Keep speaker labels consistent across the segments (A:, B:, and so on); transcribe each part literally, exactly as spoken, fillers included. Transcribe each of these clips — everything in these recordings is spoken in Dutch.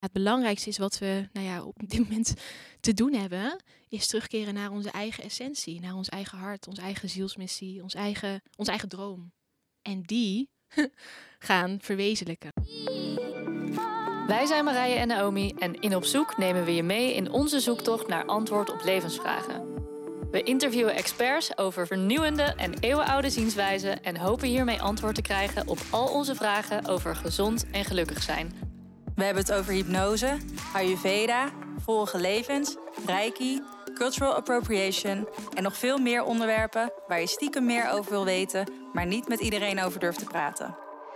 A: Het belangrijkste is wat we nou ja, op dit moment te doen hebben, is terugkeren naar onze eigen essentie, naar ons eigen hart, onze eigen zielsmissie, ons eigen, ons eigen droom. En die gaan verwezenlijken.
B: Wij zijn Marije en Naomi en in Op Zoek nemen we je mee in onze zoektocht naar antwoord op levensvragen. We interviewen experts over vernieuwende en eeuwenoude zienswijzen en hopen hiermee antwoord te krijgen op al onze vragen over gezond en gelukkig zijn.
C: We hebben het over hypnose, Ayurveda, vorige levens, Reiki, cultural appropriation en nog veel meer onderwerpen waar je stiekem meer over wil weten, maar niet met iedereen over durft te praten.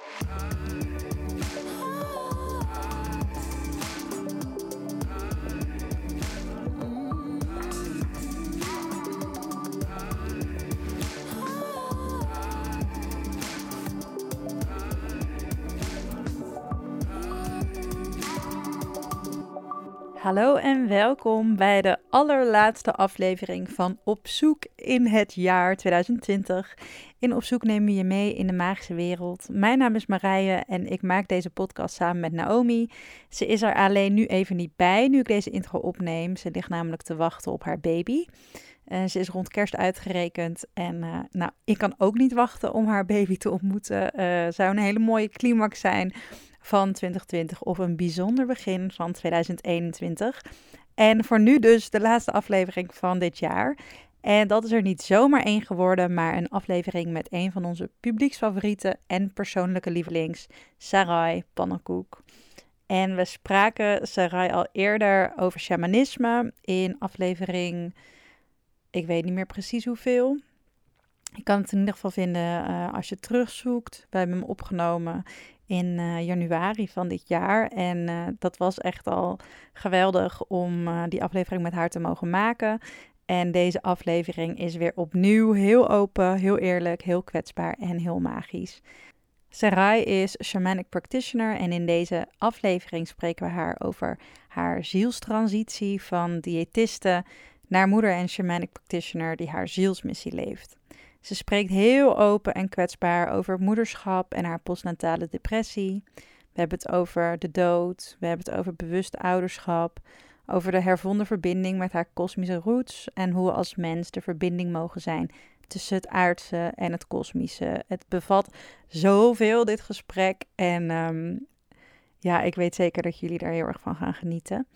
D: Hallo en welkom bij de allerlaatste aflevering van Op Zoek in het jaar twintig twintig. In Op Zoek nemen we je mee in de magische wereld. Mijn naam is Marije en ik maak deze podcast samen met Naomi. Ze is er alleen nu even niet bij, nu ik deze intro opneem. Ze ligt namelijk te wachten op haar baby. Uh, ze is rond kerst uitgerekend en uh, nou, ik kan ook niet wachten om haar baby te ontmoeten. Uh, zou een hele mooie climax zijn van twintig twintig of een bijzonder begin van twintig eenentwintig. En voor nu dus de laatste aflevering van dit jaar. En dat is er niet zomaar één geworden, maar een aflevering met een van onze publieksfavorieten en persoonlijke lievelings, Sarai Pannenkoek. En we spraken Sarai al eerder over shamanisme in aflevering, ik weet niet meer precies hoeveel. Je kan het in ieder geval vinden uh, als je terugzoekt. We hebben hem opgenomen in uh, januari van dit jaar. En uh, dat was echt al geweldig om uh, die aflevering met haar te mogen maken. En deze aflevering is weer opnieuw heel open, heel eerlijk, heel kwetsbaar en heel magisch. Sarai is shamanic practitioner en in deze aflevering spreken we haar over haar zielstransitie van diëtiste naar moeder en shamanic practitioner die haar zielsmissie leeft. Ze spreekt heel open en kwetsbaar over moederschap en haar postnatale depressie. We hebben het over de dood, we hebben het over bewust ouderschap, over de hervonden verbinding met haar kosmische roots en hoe we als mens de verbinding mogen zijn tussen het aardse en het kosmische. Het bevat zoveel, dit gesprek, en um, ja, ik weet zeker dat jullie daar heel erg van gaan genieten.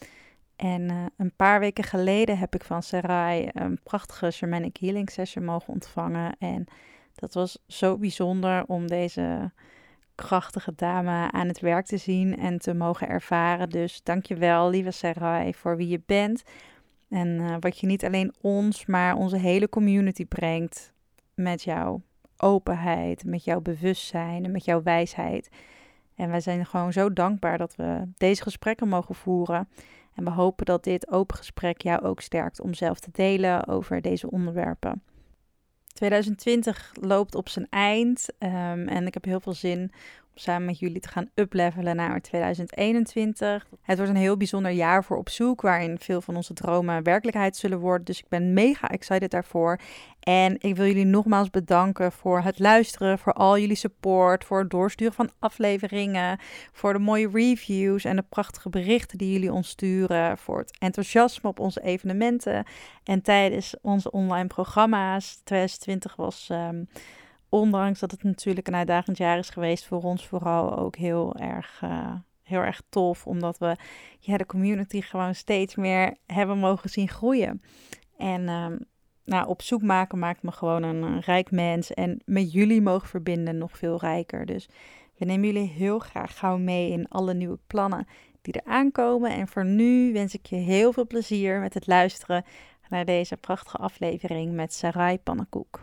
D: En uh, een paar weken geleden heb ik van Sarai een prachtige shamanic healing session mogen ontvangen. En dat was zo bijzonder om deze krachtige dame aan het werk te zien en te mogen ervaren. Dus dankjewel, lieve Sarai, voor wie je bent. En uh, wat je niet alleen ons, maar onze hele community brengt met jouw openheid, met jouw bewustzijn en met jouw wijsheid. En wij zijn gewoon zo dankbaar dat we deze gesprekken mogen voeren. En we hopen dat dit open gesprek jou ook sterkt om zelf te delen over deze onderwerpen. twintig twintig loopt op zijn eind um, en ik heb heel veel zin om samen met jullie te gaan uplevelen naar twintig eenentwintig. Het wordt een heel bijzonder jaar voor Op Zoek, waarin veel van onze dromen werkelijkheid zullen worden. Dus ik ben mega excited daarvoor. En ik wil jullie nogmaals bedanken voor het luisteren, voor al jullie support, voor het doorsturen van afleveringen, voor de mooie reviews en de prachtige berichten die jullie ons sturen, voor het enthousiasme op onze evenementen en tijdens onze online programma's. twintig twintig was, um, ondanks dat het natuurlijk een uitdagend jaar is geweest, voor ons vooral ook heel erg, uh, heel erg tof, omdat we ja, de community gewoon steeds meer hebben mogen zien groeien. En um, Nou, op zoek maken maakt me gewoon een, een rijk mens. En met jullie mogen verbinden nog veel rijker. Dus we nemen jullie heel graag gauw mee in alle nieuwe plannen die er aankomen. En voor nu wens ik je heel veel plezier met het luisteren naar deze prachtige aflevering met Sarai Pannenkoek.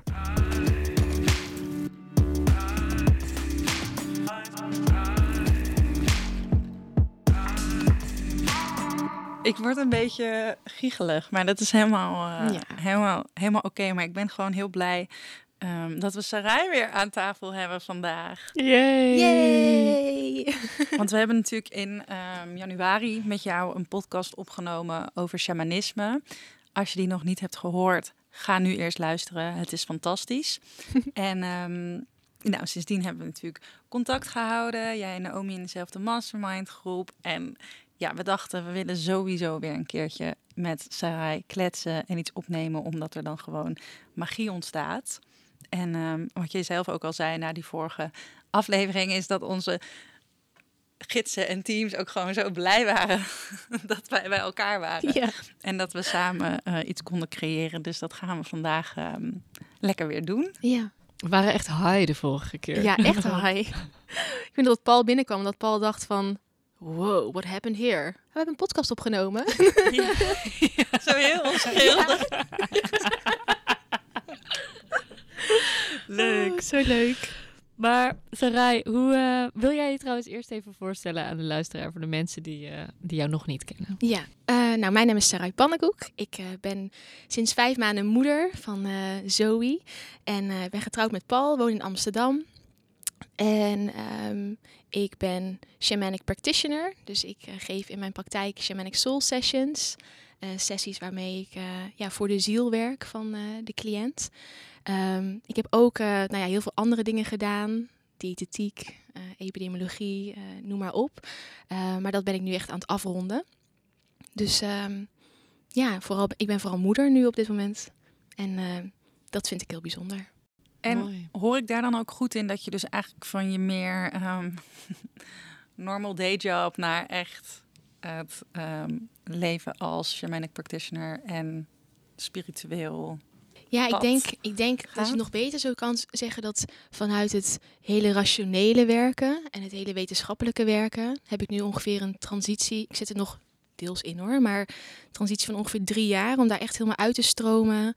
D: Ik word een beetje giechelig, maar dat is helemaal, uh, ja. helemaal, helemaal oké. Okay. Maar ik ben gewoon heel blij um, dat we Sarai weer aan tafel hebben vandaag.
A: Yay!
D: Yay! Want we hebben natuurlijk in um, januari met jou een podcast opgenomen over shamanisme. Als je die nog niet hebt gehoord, ga nu eerst luisteren. Het is fantastisch. en um, nou, sindsdien hebben we natuurlijk contact gehouden. Jij en Naomi in dezelfde mastermind groep. En
C: ja, we dachten we willen sowieso weer een keertje met Sarai kletsen en iets opnemen, omdat er dan gewoon magie ontstaat. En um, wat je zelf ook al zei na die vorige aflevering, is dat onze gidsen en teams ook gewoon zo blij waren dat wij bij elkaar waren.
A: Ja.
C: En dat we samen uh, iets konden creëren. Dus dat gaan we vandaag um, lekker weer doen.
A: Ja.
E: We waren echt high de vorige keer.
A: Ja, echt high. Ik vind dat Paul binnenkwam en dat Paul dacht van, wow, what happened here? We hebben een podcast opgenomen.
C: Ja. Ja. Zo heel onschuldig.
A: Ja.
E: Leuk.
A: Oh, zo leuk.
E: Maar Sarai, hoe uh, wil jij je trouwens eerst even voorstellen aan de luisteraar voor de mensen die, uh, die jou nog niet kennen?
A: Ja, uh, nou mijn naam is Sarai Pannenkoek. Ik uh, ben sinds vijf maanden moeder van uh, Zoe. En uh, ik ben getrouwd met Paul, woon in Amsterdam. En um, ik ben shamanic practitioner. Dus ik uh, geef in mijn praktijk shamanic soul sessions. Uh, sessies waarmee ik uh, ja, voor de ziel werk van uh, de cliënt. Um, ik heb ook uh, nou ja, heel veel andere dingen gedaan. Diëtetiek, uh, epidemiologie, uh, noem maar op. Uh, maar dat ben ik nu echt aan het afronden. Dus um, ja, vooral, ik ben vooral moeder nu op dit moment. En uh, dat vind ik heel bijzonder.
C: En
E: Mooi.
C: Hoor ik daar dan ook goed in dat je dus eigenlijk van je meer um, normal dayjob naar echt het um, leven als shamanic practitioner en spiritueel...
A: Ja, ik denk, ik denk dat
C: gaat?
A: je nog beter zo kan zeggen dat vanuit het hele rationele werken en het hele wetenschappelijke werken heb ik nu ongeveer een transitie. Ik zit er nog deels in hoor, maar transitie van ongeveer drie jaar om daar echt helemaal uit te stromen.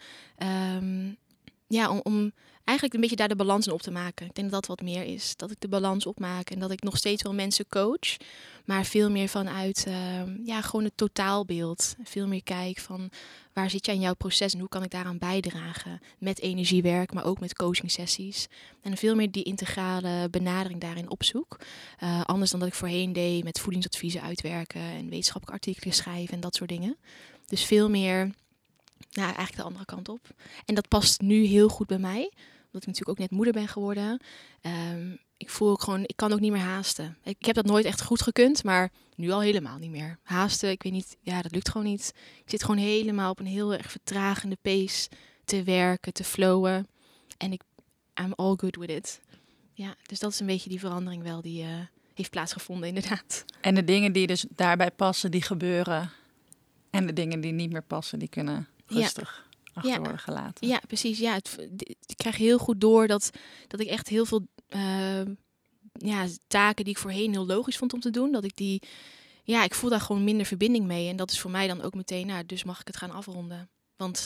A: Um, ja, om, om eigenlijk een beetje daar de balans in op te maken. Ik denk dat dat wat meer is. Dat ik de balans opmaak en dat ik nog steeds wel mensen coach, maar veel meer vanuit um, ja, gewoon het totaalbeeld. Veel meer kijk van waar zit je aan jouw proces en hoe kan ik daaraan bijdragen met energiewerk, maar ook met coaching sessies. En veel meer die integrale benadering daarin opzoek. Uh, anders dan dat ik voorheen deed met voedingsadviezen uitwerken en wetenschappelijke artikelen schrijven en dat soort dingen. Dus veel meer, nou eigenlijk de andere kant op. En dat past nu heel goed bij mij, omdat ik natuurlijk ook net moeder ben geworden. Um, ik voel ook gewoon, ik kan ook niet meer haasten. Ik, ik heb dat nooit echt goed gekund, maar nu al helemaal niet meer. Haasten, ik weet niet, ja, dat lukt gewoon niet. Ik zit gewoon helemaal op een heel erg vertragende pace te werken, te flowen. En ik, I'm all good with it. Ja, dus dat is een beetje die verandering wel die uh, heeft plaatsgevonden inderdaad.
C: En de dingen die dus daarbij passen, die gebeuren. En de dingen die niet meer passen, die kunnen rustig ja. achter
A: ja.
C: worden gelaten.
A: Ja, precies. Ja, het, ik krijg heel goed door dat, dat ik echt heel veel uh, ja, taken die ik voorheen heel logisch vond om te doen, dat ik die, ja, ik voel daar gewoon minder verbinding mee. En dat is voor mij dan ook meteen, nou, dus mag ik het gaan afronden. Want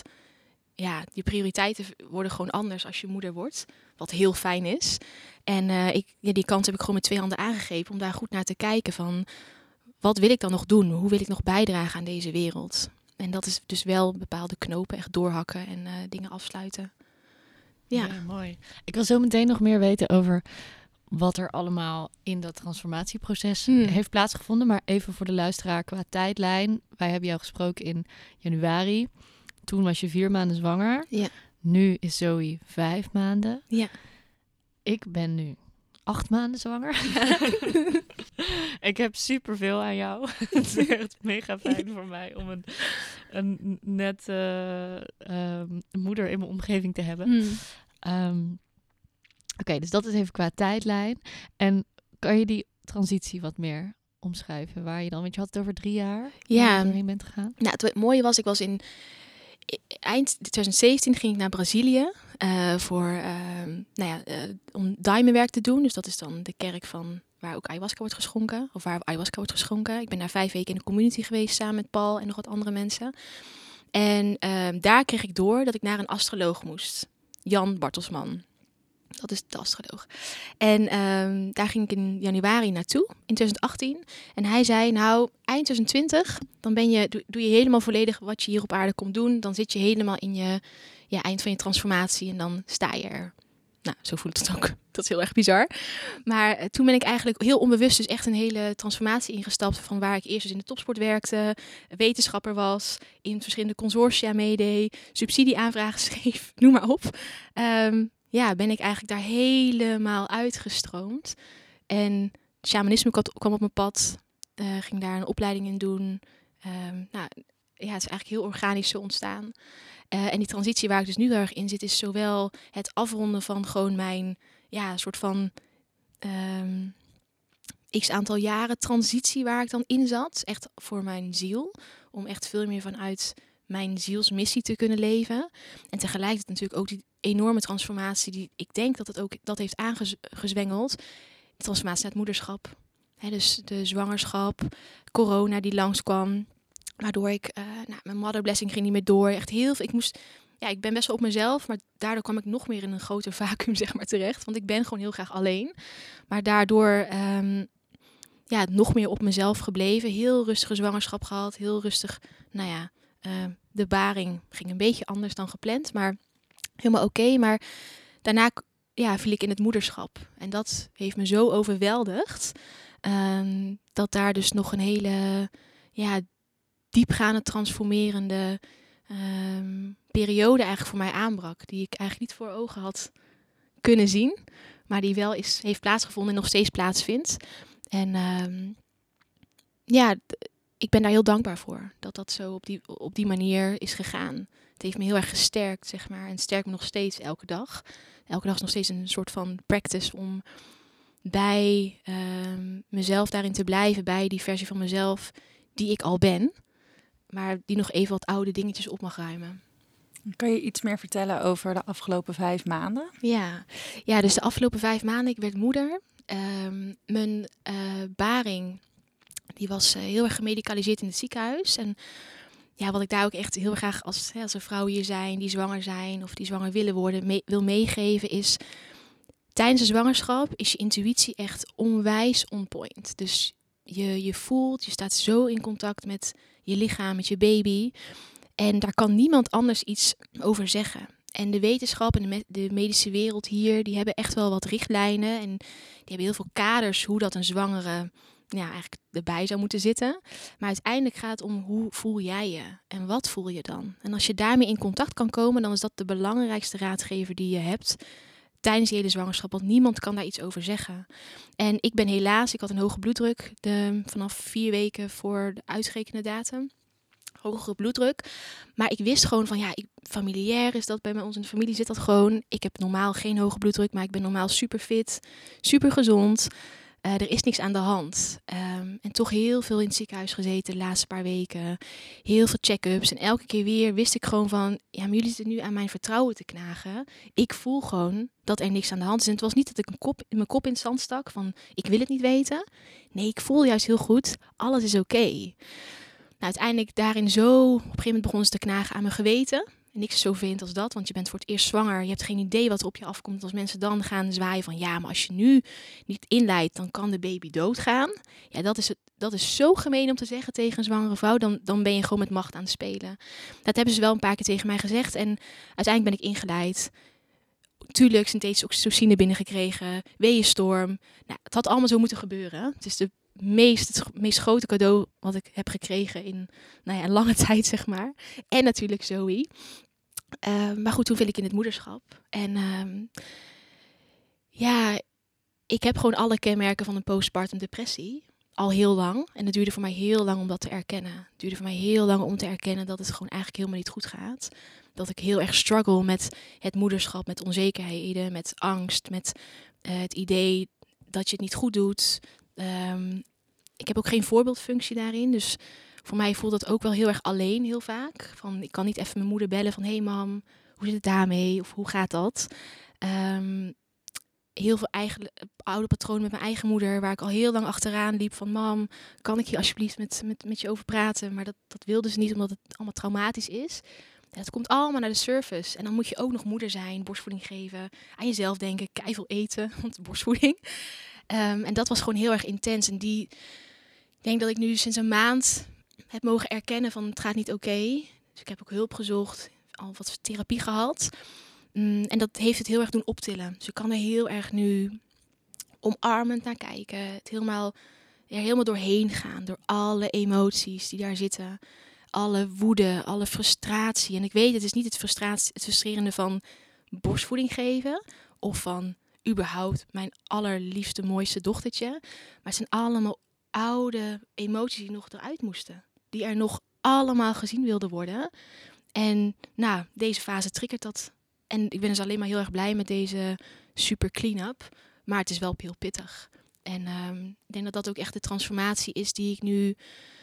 A: ja, je prioriteiten worden gewoon anders als je moeder wordt, wat heel fijn is. En uh, ik, ja, die kans heb ik gewoon met twee handen aangegrepen om daar goed naar te kijken van, wat wil ik dan nog doen? Hoe wil ik nog bijdragen aan deze wereld? En dat is dus wel bepaalde knopen echt doorhakken en uh, dingen afsluiten. Ja.
E: ja, mooi. Ik wil zo meteen nog meer weten over wat er allemaal in dat transformatieproces hmm. heeft plaatsgevonden. Maar even voor de luisteraar qua tijdlijn. Wij hebben jou gesproken in januari. Toen was je vier maanden zwanger.
A: Ja.
E: Nu is Zoe vijf maanden.
A: Ja.
E: Ik ben nu acht maanden zwanger. Ik heb superveel aan jou. Het is echt mega fijn voor mij om een, een net uh, um, moeder in mijn omgeving te hebben.
A: Hmm.
E: Um, Oké, okay, dus dat is even qua tijdlijn. En kan je die transitie wat meer omschrijven? Waar je dan, want je had het over drie jaar.
A: Ja.
E: Waar je doorheen bent gegaan.
A: Nou, het mooie was, ik was in eind twintig zeventien ging ik naar Brazilië uh, voor, uh, nou ja, uh, om Daime-werk te doen. Dus dat is dan de kerk van waar ook ayahuasca wordt geschonken, of waar ayahuasca wordt geschonken. Ik ben daar vijf weken in de community geweest samen met Paul en nog wat andere mensen. En uh, daar kreeg ik door dat ik naar een astroloog moest. Jan Bartelsman. Dat is de astroloog. En um, daar ging ik in januari naartoe, in twintig achttien. En hij zei, nou, eind twintig twintig, dan ben je, doe, doe je helemaal volledig wat je hier op aarde komt doen. Dan zit je helemaal in je ja, eind van je transformatie en dan sta je er. Nou, zo voelt het ook. Dat is heel erg bizar. Maar uh, toen ben ik eigenlijk heel onbewust dus echt een hele transformatie ingestapt. Van waar ik eerst dus in de topsport werkte, wetenschapper was, in verschillende consortia meedeed, subsidieaanvragen schreef, noem maar op. Um, ja, ben ik eigenlijk daar helemaal uitgestroomd. En shamanisme kwam op mijn pad. Uh, ging daar een opleiding in doen. Um, nou, ja, het is eigenlijk heel organisch zo ontstaan. Uh, en die transitie waar ik dus nu heel erg in zit, is zowel het afronden van gewoon mijn, ja, soort van um, x aantal jaren transitie waar ik dan in zat. Echt voor mijn ziel. Om echt veel meer vanuit mijn zielsmissie te kunnen leven. En tegelijkertijd natuurlijk ook die enorme transformatie die ik denk dat het ook dat heeft aangezwengeld. De transformatie naar het moederschap. He, dus de zwangerschap, corona die langskwam. Waardoor ik, uh, nou, mijn mother blessing ging niet meer door. Echt heel veel. Ik moest, ja, ik ben best wel op mezelf, maar daardoor kwam ik nog meer in een groter vacuüm, zeg maar, terecht. Want ik ben gewoon heel graag alleen. Maar daardoor, um, ja, nog meer op mezelf gebleven. Heel rustige zwangerschap gehad. Heel rustig, nou ja, uh, de baring ging een beetje anders dan gepland. Maar helemaal oké. Okay. Maar daarna, ja, viel ik in het moederschap. En dat heeft me zo overweldigd. Um, dat daar dus nog een hele, ja, diepgaande, transformerende um, periode eigenlijk voor mij aanbrak. Die ik eigenlijk niet voor ogen had kunnen zien. Maar die wel is, heeft plaatsgevonden en nog steeds plaatsvindt. En um, ja, d- ik ben daar heel dankbaar voor. Dat dat zo op die, op die manier is gegaan. Het heeft me heel erg gesterkt, zeg maar. En het sterkt me nog steeds elke dag. Elke dag is nog steeds een soort van practice om bij um, mezelf daarin te blijven. Bij die versie van mezelf die ik al ben. Maar die nog even wat oude dingetjes op mag ruimen.
C: Kan je iets meer vertellen over de afgelopen vijf maanden?
A: Ja, ja dus de afgelopen vijf maanden, ik werd moeder. Um, mijn uh, baring, die was uh, heel erg gemedicaliseerd in het ziekenhuis. En ja, wat ik daar ook echt heel graag als, hè, als een vrouw hier zijn, die zwanger zijn of die zwanger willen worden, mee, wil meegeven is, tijdens de zwangerschap is je intuïtie echt onwijs on point. Dus je, je voelt, je staat zo in contact met je lichaam, met je baby. En daar kan niemand anders iets over zeggen. En de wetenschap en de, me- de medische wereld hier, die hebben echt wel wat richtlijnen. En die hebben heel veel kaders hoe dat een zwangere, ja, eigenlijk erbij zou moeten zitten. Maar uiteindelijk gaat het om hoe voel jij je? En wat voel je dan? En als je daarmee in contact kan komen, dan is dat de belangrijkste raadgever die je hebt tijdens die hele zwangerschap. Want niemand kan daar iets over zeggen. En ik ben helaas, ik had een hoge bloeddruk de, vanaf vier weken voor de uitgerekende datum. Hogere bloeddruk. Maar ik wist gewoon van, ja, ik, familiair is dat bij ons in de familie zit dat gewoon. Ik heb normaal geen hoge bloeddruk, maar ik ben normaal super fit, super gezond. Uh, er is niks aan de hand. Um, en toch heel veel in het ziekenhuis gezeten de laatste paar weken. Heel veel check-ups. En elke keer weer wist ik gewoon van, ja, maar jullie zitten nu aan mijn vertrouwen te knagen. Ik voel gewoon dat er niks aan de hand is. En het was niet dat ik een kop, mijn kop in het zand stak van, ik wil het niet weten. Nee, ik voel juist heel goed, alles is oké. Okay. Nou, uiteindelijk daarin zo, op een gegeven moment begonnen ze te knagen aan mijn geweten. En niks is zo vervelend als dat, want je bent voor het eerst zwanger. Je hebt geen idee wat er op je afkomt. Als mensen dan gaan zwaaien van, ja, maar als je nu niet inleidt, dan kan de baby doodgaan. Ja, dat is, het, dat is zo gemeen om te zeggen tegen een zwangere vrouw. Dan, dan ben je gewoon met macht aan het spelen. Dat hebben ze wel een paar keer tegen mij gezegd. En uiteindelijk ben ik ingeleid. Tuurlijk, synthetische oxytocine binnengekregen. Weeënstorm. Nou, het had allemaal zo moeten gebeuren. Het is de Meest, het meest grote cadeau wat ik heb gekregen in, nou ja, een lange tijd, zeg maar. En natuurlijk Zoe. Uh, maar goed, toen viel ik in het moederschap. En um, ja, ik heb gewoon alle kenmerken van een postpartum depressie. Al heel lang. En het duurde voor mij heel lang om dat te erkennen. Het duurde voor mij heel lang om te erkennen dat het gewoon eigenlijk helemaal niet goed gaat. Dat ik heel erg struggle met het moederschap, met onzekerheden, met angst, met uh, het idee dat je het niet goed doet. Um, ik heb ook geen voorbeeldfunctie daarin, dus voor mij voelt dat ook wel heel erg alleen heel vaak. Van, ik kan niet even mijn moeder bellen van, hé hey mam, hoe zit het daarmee? Of hoe gaat dat? Um, heel veel eigen, oude patronen met mijn eigen moeder, waar ik al heel lang achteraan liep van, mam, kan ik hier alsjeblieft met, met, met je over praten? Maar dat, dat wilde ze niet, omdat het allemaal traumatisch is. En dat komt allemaal naar de surface. En dan moet je ook nog moeder zijn, borstvoeding geven, aan jezelf denken, keiveel eten, want borstvoeding. Um, en dat was gewoon heel erg intens. En die, ik denk dat ik nu sinds een maand heb mogen erkennen van het gaat niet oké. Okay. Dus ik heb ook hulp gezocht, al wat therapie gehad. Um, en dat heeft het heel erg doen optillen. Dus ik kan er heel erg nu omarmend naar kijken. Het helemaal, er helemaal doorheen gaan, door alle emoties die daar zitten. Alle woede, alle frustratie. En ik weet, het is niet het, frustratie, het frustrerende van borstvoeding geven of van überhaupt mijn allerliefste, mooiste dochtertje. Maar het zijn allemaal oude emoties die nog eruit moesten. Die er nog allemaal gezien wilden worden. En nou, deze fase triggert dat. En ik ben dus alleen maar heel erg blij met deze super clean-up. Maar het is wel heel pittig. En um, ik denk dat dat ook echt de transformatie is die ik nu...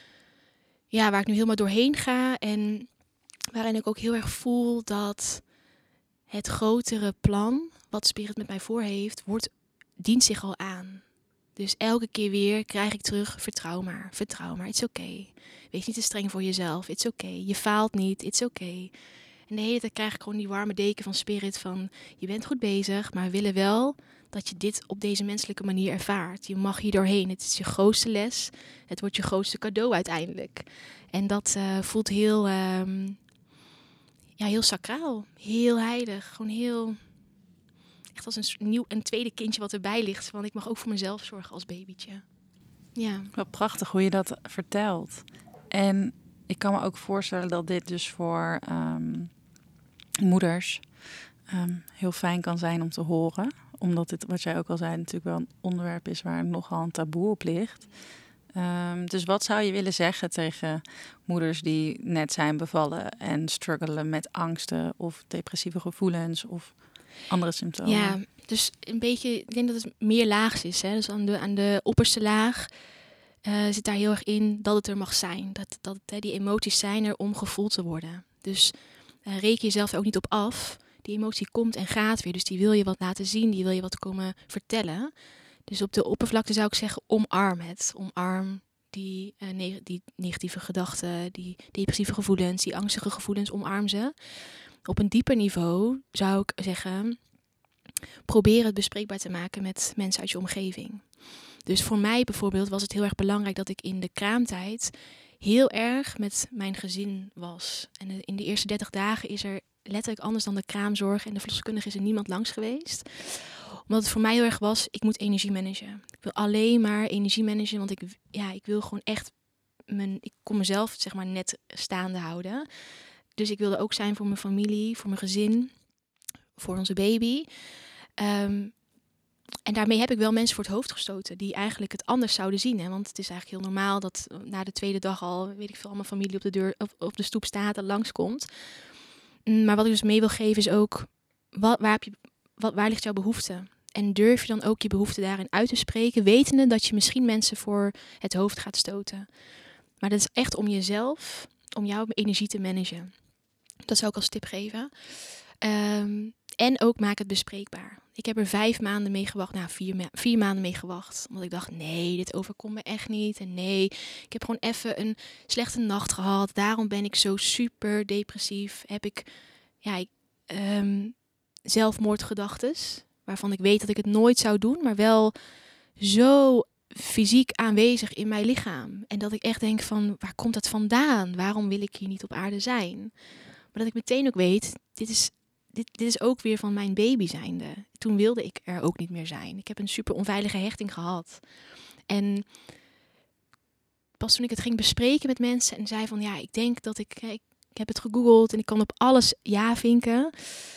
A: Ja, waar ik nu helemaal doorheen ga. En waarin ik ook heel erg voel dat het grotere plan, wat Spirit met mij voor heeft, wordt, dient zich al aan. Dus elke keer weer krijg ik terug, vertrouw maar, vertrouw maar, it's okay. Wees niet te streng voor jezelf, it's okay. Je faalt niet, it's okay. En de hele tijd krijg ik gewoon die warme deken van Spirit van, je bent goed bezig, maar we willen wel dat je dit op deze menselijke manier ervaart. Je mag hier doorheen, het is je grootste les, het wordt je grootste cadeau uiteindelijk. En dat uh, voelt heel, um, ja, heel sacraal, heel heilig, gewoon heel... Echt als een nieuw, een tweede kindje wat erbij ligt. Want ik mag ook voor mezelf zorgen als babytje. Ja.
D: Wat prachtig hoe je dat vertelt. En ik kan me ook voorstellen dat dit dus voor um, moeders um, heel fijn kan zijn om te horen. Omdat dit, wat jij ook al zei, natuurlijk wel een onderwerp is waar nogal een taboe op ligt. Um, dus wat zou je willen zeggen tegen moeders die net zijn bevallen en struggelen met angsten of depressieve gevoelens of andere symptomen?
A: Ja, dus een beetje, ik denk dat het meer laags is. Hè? Dus aan de, aan de opperste laag uh, zit daar heel erg in dat het er mag zijn. Dat, dat hè, die emoties zijn er om gevoeld te worden. Dus uh, reken jezelf er ook niet op af. Die emotie komt en gaat weer. Dus die wil je wat laten zien, die wil je wat komen vertellen. Dus op de oppervlakte zou ik zeggen, omarm het. Omarm die, uh, neg- die negatieve gedachten, die depressieve gevoelens, die angstige gevoelens, omarm ze. Op een dieper niveau zou ik zeggen, probeer het bespreekbaar te maken met mensen uit je omgeving. Dus voor mij bijvoorbeeld was het heel erg belangrijk dat ik in de kraamtijd heel erg met mijn gezin was. En in de eerste dertig dagen is er letterlijk anders dan de kraamzorg en de verloskundige is er niemand langs geweest. Omdat het voor mij heel erg was, ik moet energie managen. Ik wil alleen maar energie managen, want ik, ja, ik wil gewoon echt, mijn, ik kon mezelf zeg maar net staande houden. Dus ik wilde ook zijn voor mijn familie, voor mijn gezin, voor onze baby. Um, en daarmee heb ik wel mensen voor het hoofd gestoten die eigenlijk het anders zouden zien. Hè? Want het is eigenlijk heel normaal dat na de tweede dag al, weet ik veel, allemaal familie op de deur op, op de stoep staat en langskomt. Maar wat ik dus mee wil geven is ook, wat, waar, heb je, wat, waar ligt jouw behoefte? En durf je dan ook je behoefte daarin uit te spreken, wetende dat je misschien mensen voor het hoofd gaat stoten. Maar dat is echt om jezelf, om jouw energie te managen. Dat zou ik als tip geven. Um, en ook maak het bespreekbaar. Ik heb er vijf maanden mee gewacht. Nou, vier, ma- vier maanden mee gewacht. Omdat ik dacht, nee, dit overkomt me echt niet. En nee, ik heb gewoon even een slechte nacht gehad. Daarom ben ik zo super depressief. Heb ik ja, ik, um, zelfmoordgedachtes. Waarvan ik weet dat ik het nooit zou doen. Maar wel zo fysiek aanwezig in mijn lichaam. En dat ik echt denk van, waar komt dat vandaan? Waarom wil ik hier niet op aarde zijn? Maar dat ik meteen ook weet, dit is, dit, dit is ook weer van mijn baby zijnde. Toen wilde ik er ook niet meer zijn. Ik heb een super onveilige hechting gehad. En pas toen ik het ging bespreken met mensen en zei van, ja, ik denk dat ik, ik, ik heb het gegoogeld en ik kan op alles ja vinken.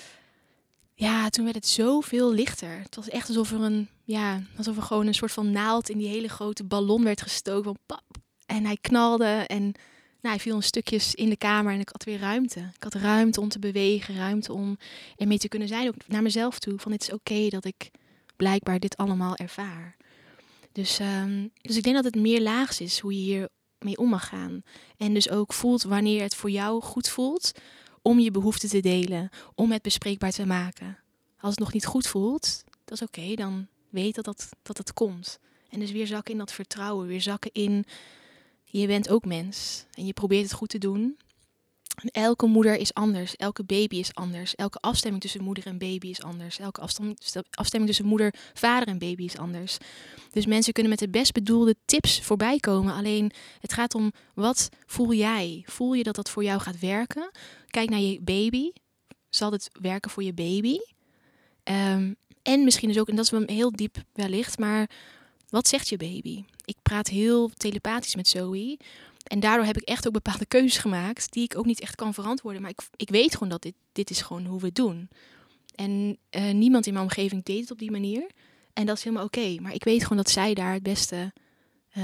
A: Ja, toen werd het zoveel lichter. Het was echt alsof er een, ja, alsof er gewoon een soort van naald in die hele grote ballon werd gestoken. Van pap. En hij knalde en nou, hij viel in stukjes in de kamer en ik had weer ruimte. Ik had ruimte om te bewegen, ruimte om ermee te kunnen zijn. Ook naar mezelf toe. Van het is oké okay dat ik blijkbaar dit allemaal ervaar. Dus, um, dus ik denk dat het meer laags is hoe je hier mee om mag gaan. En dus ook voelt wanneer het voor jou goed voelt om je behoeften te delen, om het bespreekbaar te maken. Als het nog niet goed voelt, dat is oké, okay, dan weet dat dat, dat het komt. En dus weer zakken in dat vertrouwen, weer zakken in, je bent ook mens en je probeert het goed te doen. En elke moeder is anders, elke baby is anders, elke afstemming tussen moeder en baby is anders, elke afstemming, afstemming tussen moeder, vader en baby is anders. Dus mensen kunnen met de best bedoelde tips voorbij komen, alleen het gaat om, wat voel jij? Voel je dat dat voor jou gaat werken? Kijk naar je baby, zal het werken voor je baby? Um, en misschien is ook, en dat is wel heel diep wellicht, maar wat zegt je baby? Ik praat heel telepathisch met Zoe. En daardoor heb ik echt ook bepaalde keuzes gemaakt die ik ook niet echt kan verantwoorden. Maar ik, ik weet gewoon dat dit, dit is gewoon hoe we het doen. En uh, niemand in mijn omgeving deed het op die manier. En dat is helemaal oké. Okay. Maar ik weet gewoon dat zij daar het beste uh,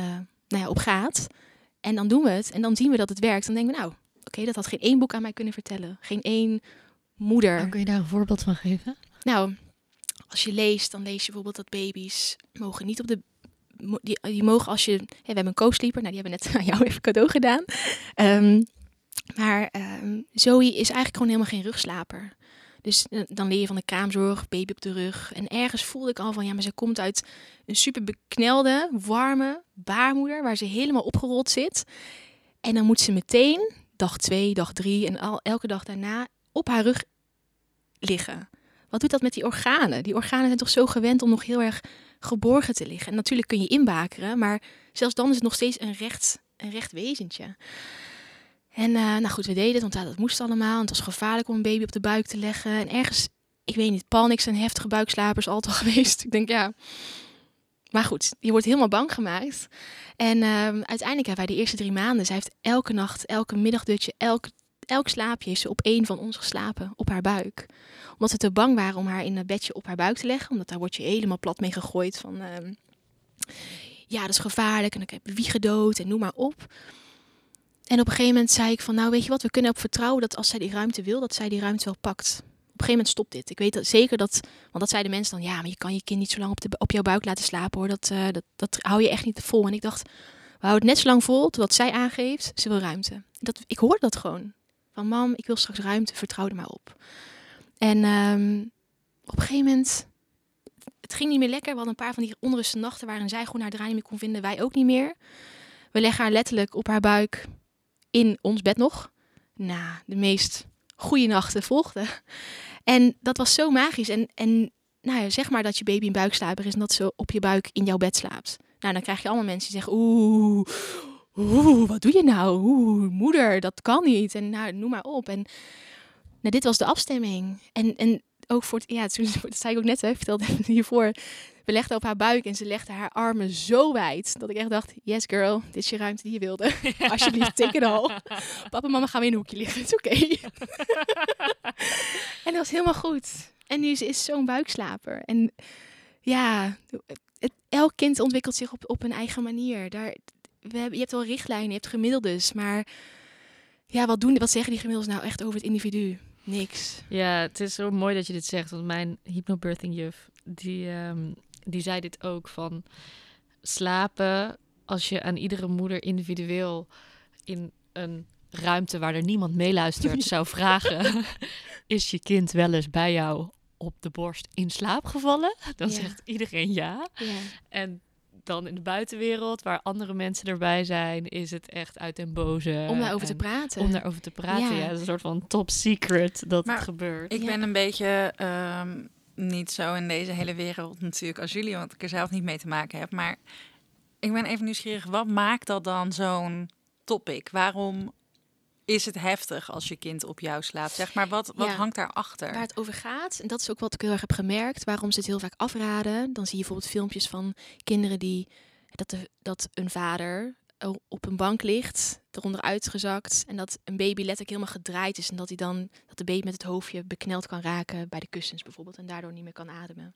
A: nou ja, op gaat. En dan doen we het. En dan zien we dat het werkt. Dan denken we, nou, oké, okay, dat had geen één boek aan mij kunnen vertellen. Geen één moeder.
E: Nou, kun je daar een voorbeeld van geven?
A: Nou, als je leest, dan lees je bijvoorbeeld dat baby's mogen niet op de... Die, die mogen als je... Hè, we hebben een co-sleeper. Nou, die hebben we net aan jou even cadeau gedaan. Um, maar um, Zoe is eigenlijk gewoon helemaal geen rugslaper. Dus uh, dan leer je van de kraamzorg, baby op de rug. En ergens voelde ik al van, ja, maar ze komt uit een super beknelde, warme baarmoeder, waar ze helemaal opgerold zit. En dan moet ze meteen, dag twee, dag drie en al, elke dag daarna, op haar rug liggen. Wat doet dat met die organen? Die organen zijn toch zo gewend om nog heel erg geborgen te liggen. En natuurlijk kun je inbakeren, maar zelfs dan is het nog steeds een recht, een recht wezentje. En uh, nou goed, we deden het, want ja, dat moest allemaal. Het was gevaarlijk om een baby op de buik te leggen. En ergens, ik weet niet, Paul en ik zijn heftige buikslapers altijd al geweest. Ik denk, ja... Maar goed, je wordt helemaal bang gemaakt. En uh, uiteindelijk hebben wij de eerste drie maanden... Zij heeft elke nacht, elke middagdutje, elk, elk slaapje... heeft ze op één van ons geslapen, op haar buik. Omdat we te bang waren om haar in een bedje op haar buik te leggen. Omdat daar word je helemaal plat mee gegooid van... Uh, ja, dat is gevaarlijk en dan heb je wie gedood en noem maar op... En op een gegeven moment zei ik van, nou weet je wat, we kunnen op vertrouwen dat als zij die ruimte wil, dat zij die ruimte wel pakt. Op een gegeven moment stopt dit. Ik weet dat, zeker dat, want dat zeiden mensen dan, ja, maar je kan je kind niet zo lang op, de, op jouw buik laten slapen hoor. Dat, uh, dat, dat hou je echt niet vol. En ik dacht, we houden het net zo lang vol totdat zij aangeeft, ze wil ruimte. Dat, ik hoorde dat gewoon. Van mam, ik wil straks ruimte, vertrouw er maar op. En um, op een gegeven moment, het ging niet meer lekker. We hadden een paar van die onruste nachten waarin zij gewoon haar draai niet meer kon vinden, wij ook niet meer. We leggen haar letterlijk op haar buik in ons bed nog. Nou, de meest goede nachten volgden. En dat was zo magisch. En, en nou ja, zeg maar dat je baby een buikslaper is en dat ze op je buik in jouw bed slaapt. Nou, dan krijg je allemaal mensen die zeggen, oeh, oeh, wat doe je nou? Oeh, moeder, dat kan niet. En nou, noem maar op. En nou, dit was de afstemming. En, en ook voor het, ja, toen, dat zei ik ook net, hè, vertelde hiervoor. We legden op haar buik en ze legde haar armen zo wijd dat ik echt dacht, yes girl, dit is je ruimte die je wilde. Alsjeblieft, take it all. Papa en mama gaan we in een hoekje liggen, het is oké. Okay. En dat was helemaal goed. En nu is ze zo'n buikslaper. En ja, het, elk kind ontwikkelt zich op, op een eigen manier. Daar, we hebben, je hebt wel richtlijnen, je hebt gemiddeldes, maar ja, wat, doen, wat zeggen die gemiddeldes nou echt over het individu? Niks.
E: Ja, het is zo mooi dat je dit zegt, want mijn hypnobirthing juf, die... Um... Die zei dit ook, van slapen als je aan iedere moeder individueel in een ruimte waar er niemand meeluistert zou vragen, is je kind wel eens bij jou op de borst in slaap gevallen? Dan ja. Zegt iedereen ja. ja. En dan in de buitenwereld, waar andere mensen erbij zijn, is het echt uit den boze.
A: Om daarover te praten.
E: Om daarover te praten, ja. ja. Het is een soort van top secret dat maar het gebeurt.
C: Ik ja. ben een beetje... Um... niet zo in deze hele wereld natuurlijk als jullie, want ik er zelf niet mee te maken heb. Maar ik ben even nieuwsgierig, wat maakt dat dan zo'n topic? Waarom is het heftig als je kind op jou slaapt? Zeg maar, wat, wat ja, hangt daarachter?
A: Waar het over gaat, en dat is ook wat ik heel erg heb gemerkt, waarom ze het heel vaak afraden. Dan zie je bijvoorbeeld filmpjes van kinderen die, dat, de, dat een vader op een bank ligt, eronder uitgezakt en dat een baby letterlijk helemaal gedraaid is en dat hij dan dat de baby met het hoofdje bekneld kan raken bij de kussens bijvoorbeeld en daardoor niet meer kan ademen.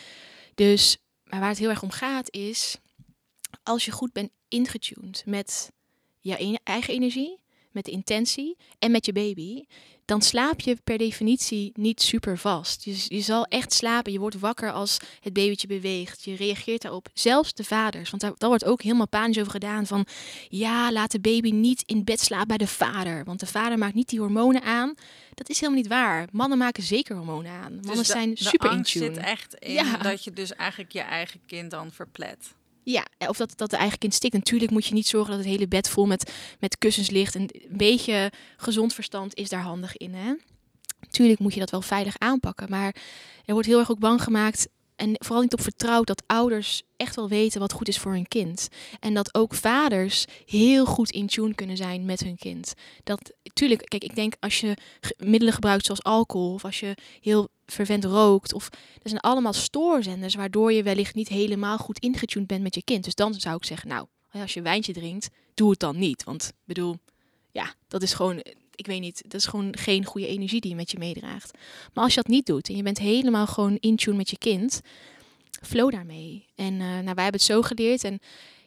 A: Dus, maar waar het heel erg om gaat is, als je goed bent ingetuned met je eigen energie, met de intentie en met je baby, dan slaap je per definitie niet super vast. Je, je zal echt slapen, je wordt wakker als het babytje beweegt, je reageert daarop. Zelfs de vaders, want daar, daar wordt ook helemaal panisch over gedaan van, ja, laat de baby niet in bed slapen bij de vader, want de vader maakt niet die hormonen aan. Dat is helemaal niet waar. Mannen maken zeker hormonen aan. Mannen dus de, zijn super
C: de
A: angst
C: in tune. Zit echt in ja. dat je dus eigenlijk je eigen kind dan verplet.
A: Ja, of dat, dat de eigen kind stikt. Natuurlijk moet je niet zorgen dat het hele bed vol met, met kussens ligt. En een beetje gezond verstand is daar handig in. Hè? Natuurlijk moet je dat wel veilig aanpakken. Maar er wordt heel erg ook bang gemaakt. En vooral niet op vertrouwd dat ouders echt wel weten wat goed is voor hun kind. En dat ook vaders heel goed in tune kunnen zijn met hun kind. Dat, tuurlijk, kijk, ik denk als je middelen gebruikt zoals alcohol, of als je heel fervent rookt, of dat zijn allemaal stoorzenders waardoor je wellicht niet helemaal goed ingetuned bent met je kind. Dus dan zou ik zeggen, nou, als je een wijntje drinkt, doe het dan niet. Want bedoel, ja, dat is gewoon, ik weet niet, dat is gewoon geen goede energie die je met je meedraagt. Maar als je dat niet doet en je bent helemaal gewoon in tune met je kind, flow daarmee. En uh, nou, wij hebben het zo geleerd en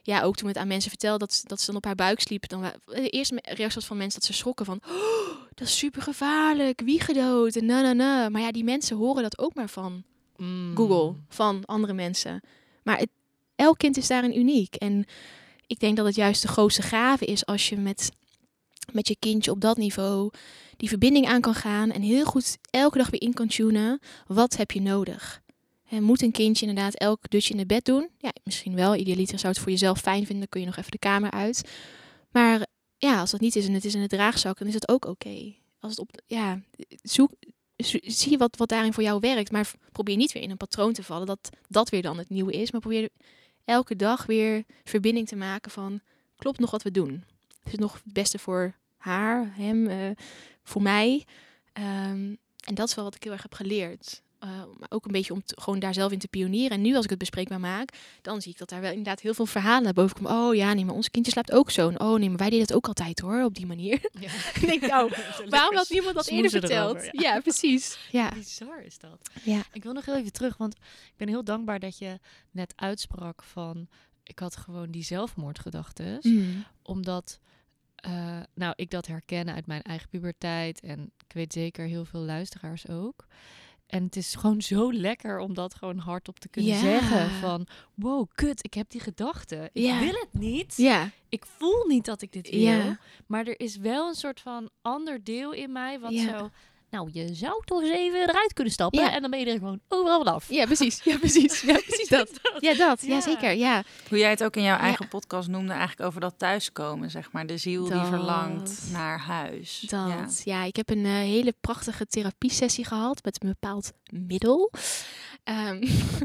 A: ja, ook toen we het aan mensen vertelde dat, dat ze dan op haar buik sliep. Dan wa- de eerste reactie was van mensen dat ze schrokken van... Oh, dat is super gevaarlijk, wie gedood en na na na. Maar ja, die mensen horen dat ook maar van
E: Mm.
A: Google, van andere mensen. Maar het, elk kind is daarin uniek. En ik denk dat het juist de grootste gave is als je met, met je kindje op dat niveau die verbinding aan kan gaan en heel goed elke dag weer in kan tunen. Wat heb je nodig? En moet een kindje inderdaad elk dutje in het bed doen? Ja, misschien wel. Idealiter zou het voor jezelf fijn vinden. Dan kun je nog even de kamer uit. Maar ja, als dat niet is en het is in de draagzak, dan is dat ook oké. Okay. Als het op, ja, zoek, zo, zie je wat, wat daarin voor jou werkt. Maar probeer niet weer in een patroon te vallen dat dat weer dan het nieuwe is. Maar probeer elke dag weer verbinding te maken van, klopt nog wat we doen? Is het nog het beste voor haar, hem, uh, voor mij? Um, en dat is wel wat ik heel erg heb geleerd. Uh, maar ook een beetje om te, gewoon daar zelf in te pionieren. En nu als ik het bespreekbaar maak, dan zie ik dat daar wel inderdaad heel veel verhalen naar boven komen. Oh ja, nee, maar ons kindje slaapt ook zo. En oh nee, maar wij deden het ook altijd hoor, op die manier. Ja. Ik denk, nou, waarom had niemand dat eerder verteld? Erover, ja. ja, precies. Ja.
E: Bizar is dat.
A: Ja.
E: Ik wil nog heel even terug, want ik ben heel dankbaar dat je net uitsprak van, ik had gewoon die zelfmoordgedachten.
A: Mm.
E: Omdat... Uh, nou, ik dat herken uit mijn eigen puberteit. En ik weet zeker heel veel luisteraars ook. En het is gewoon zo lekker om dat gewoon hardop te kunnen
A: ja.
E: zeggen. Van, wow, kut, ik heb die gedachten. Ik
A: ja.
E: wil het niet.
A: Ja.
E: Ik voel niet dat ik dit wil.
A: Ja.
E: Maar er is wel een soort van ander deel in mij wat
A: ja.
E: zo... Nou, je zou toch eens even eruit kunnen stappen.
A: Ja.
E: En dan ben je er gewoon overal vanaf.
A: Ja, precies. Ja, precies. Ja, precies dat. Ja, dat. Ja,
E: Ja.
A: zeker. Ja.
C: Hoe jij het ook in jouw eigen
A: Ja.
C: podcast noemde, eigenlijk over dat thuiskomen, zeg maar. De ziel die
A: Dat.
C: verlangt naar huis.
A: Dat.
C: Ja.
A: Ja, ik heb een uh, hele prachtige therapiesessie gehad met een bepaald middel. Um,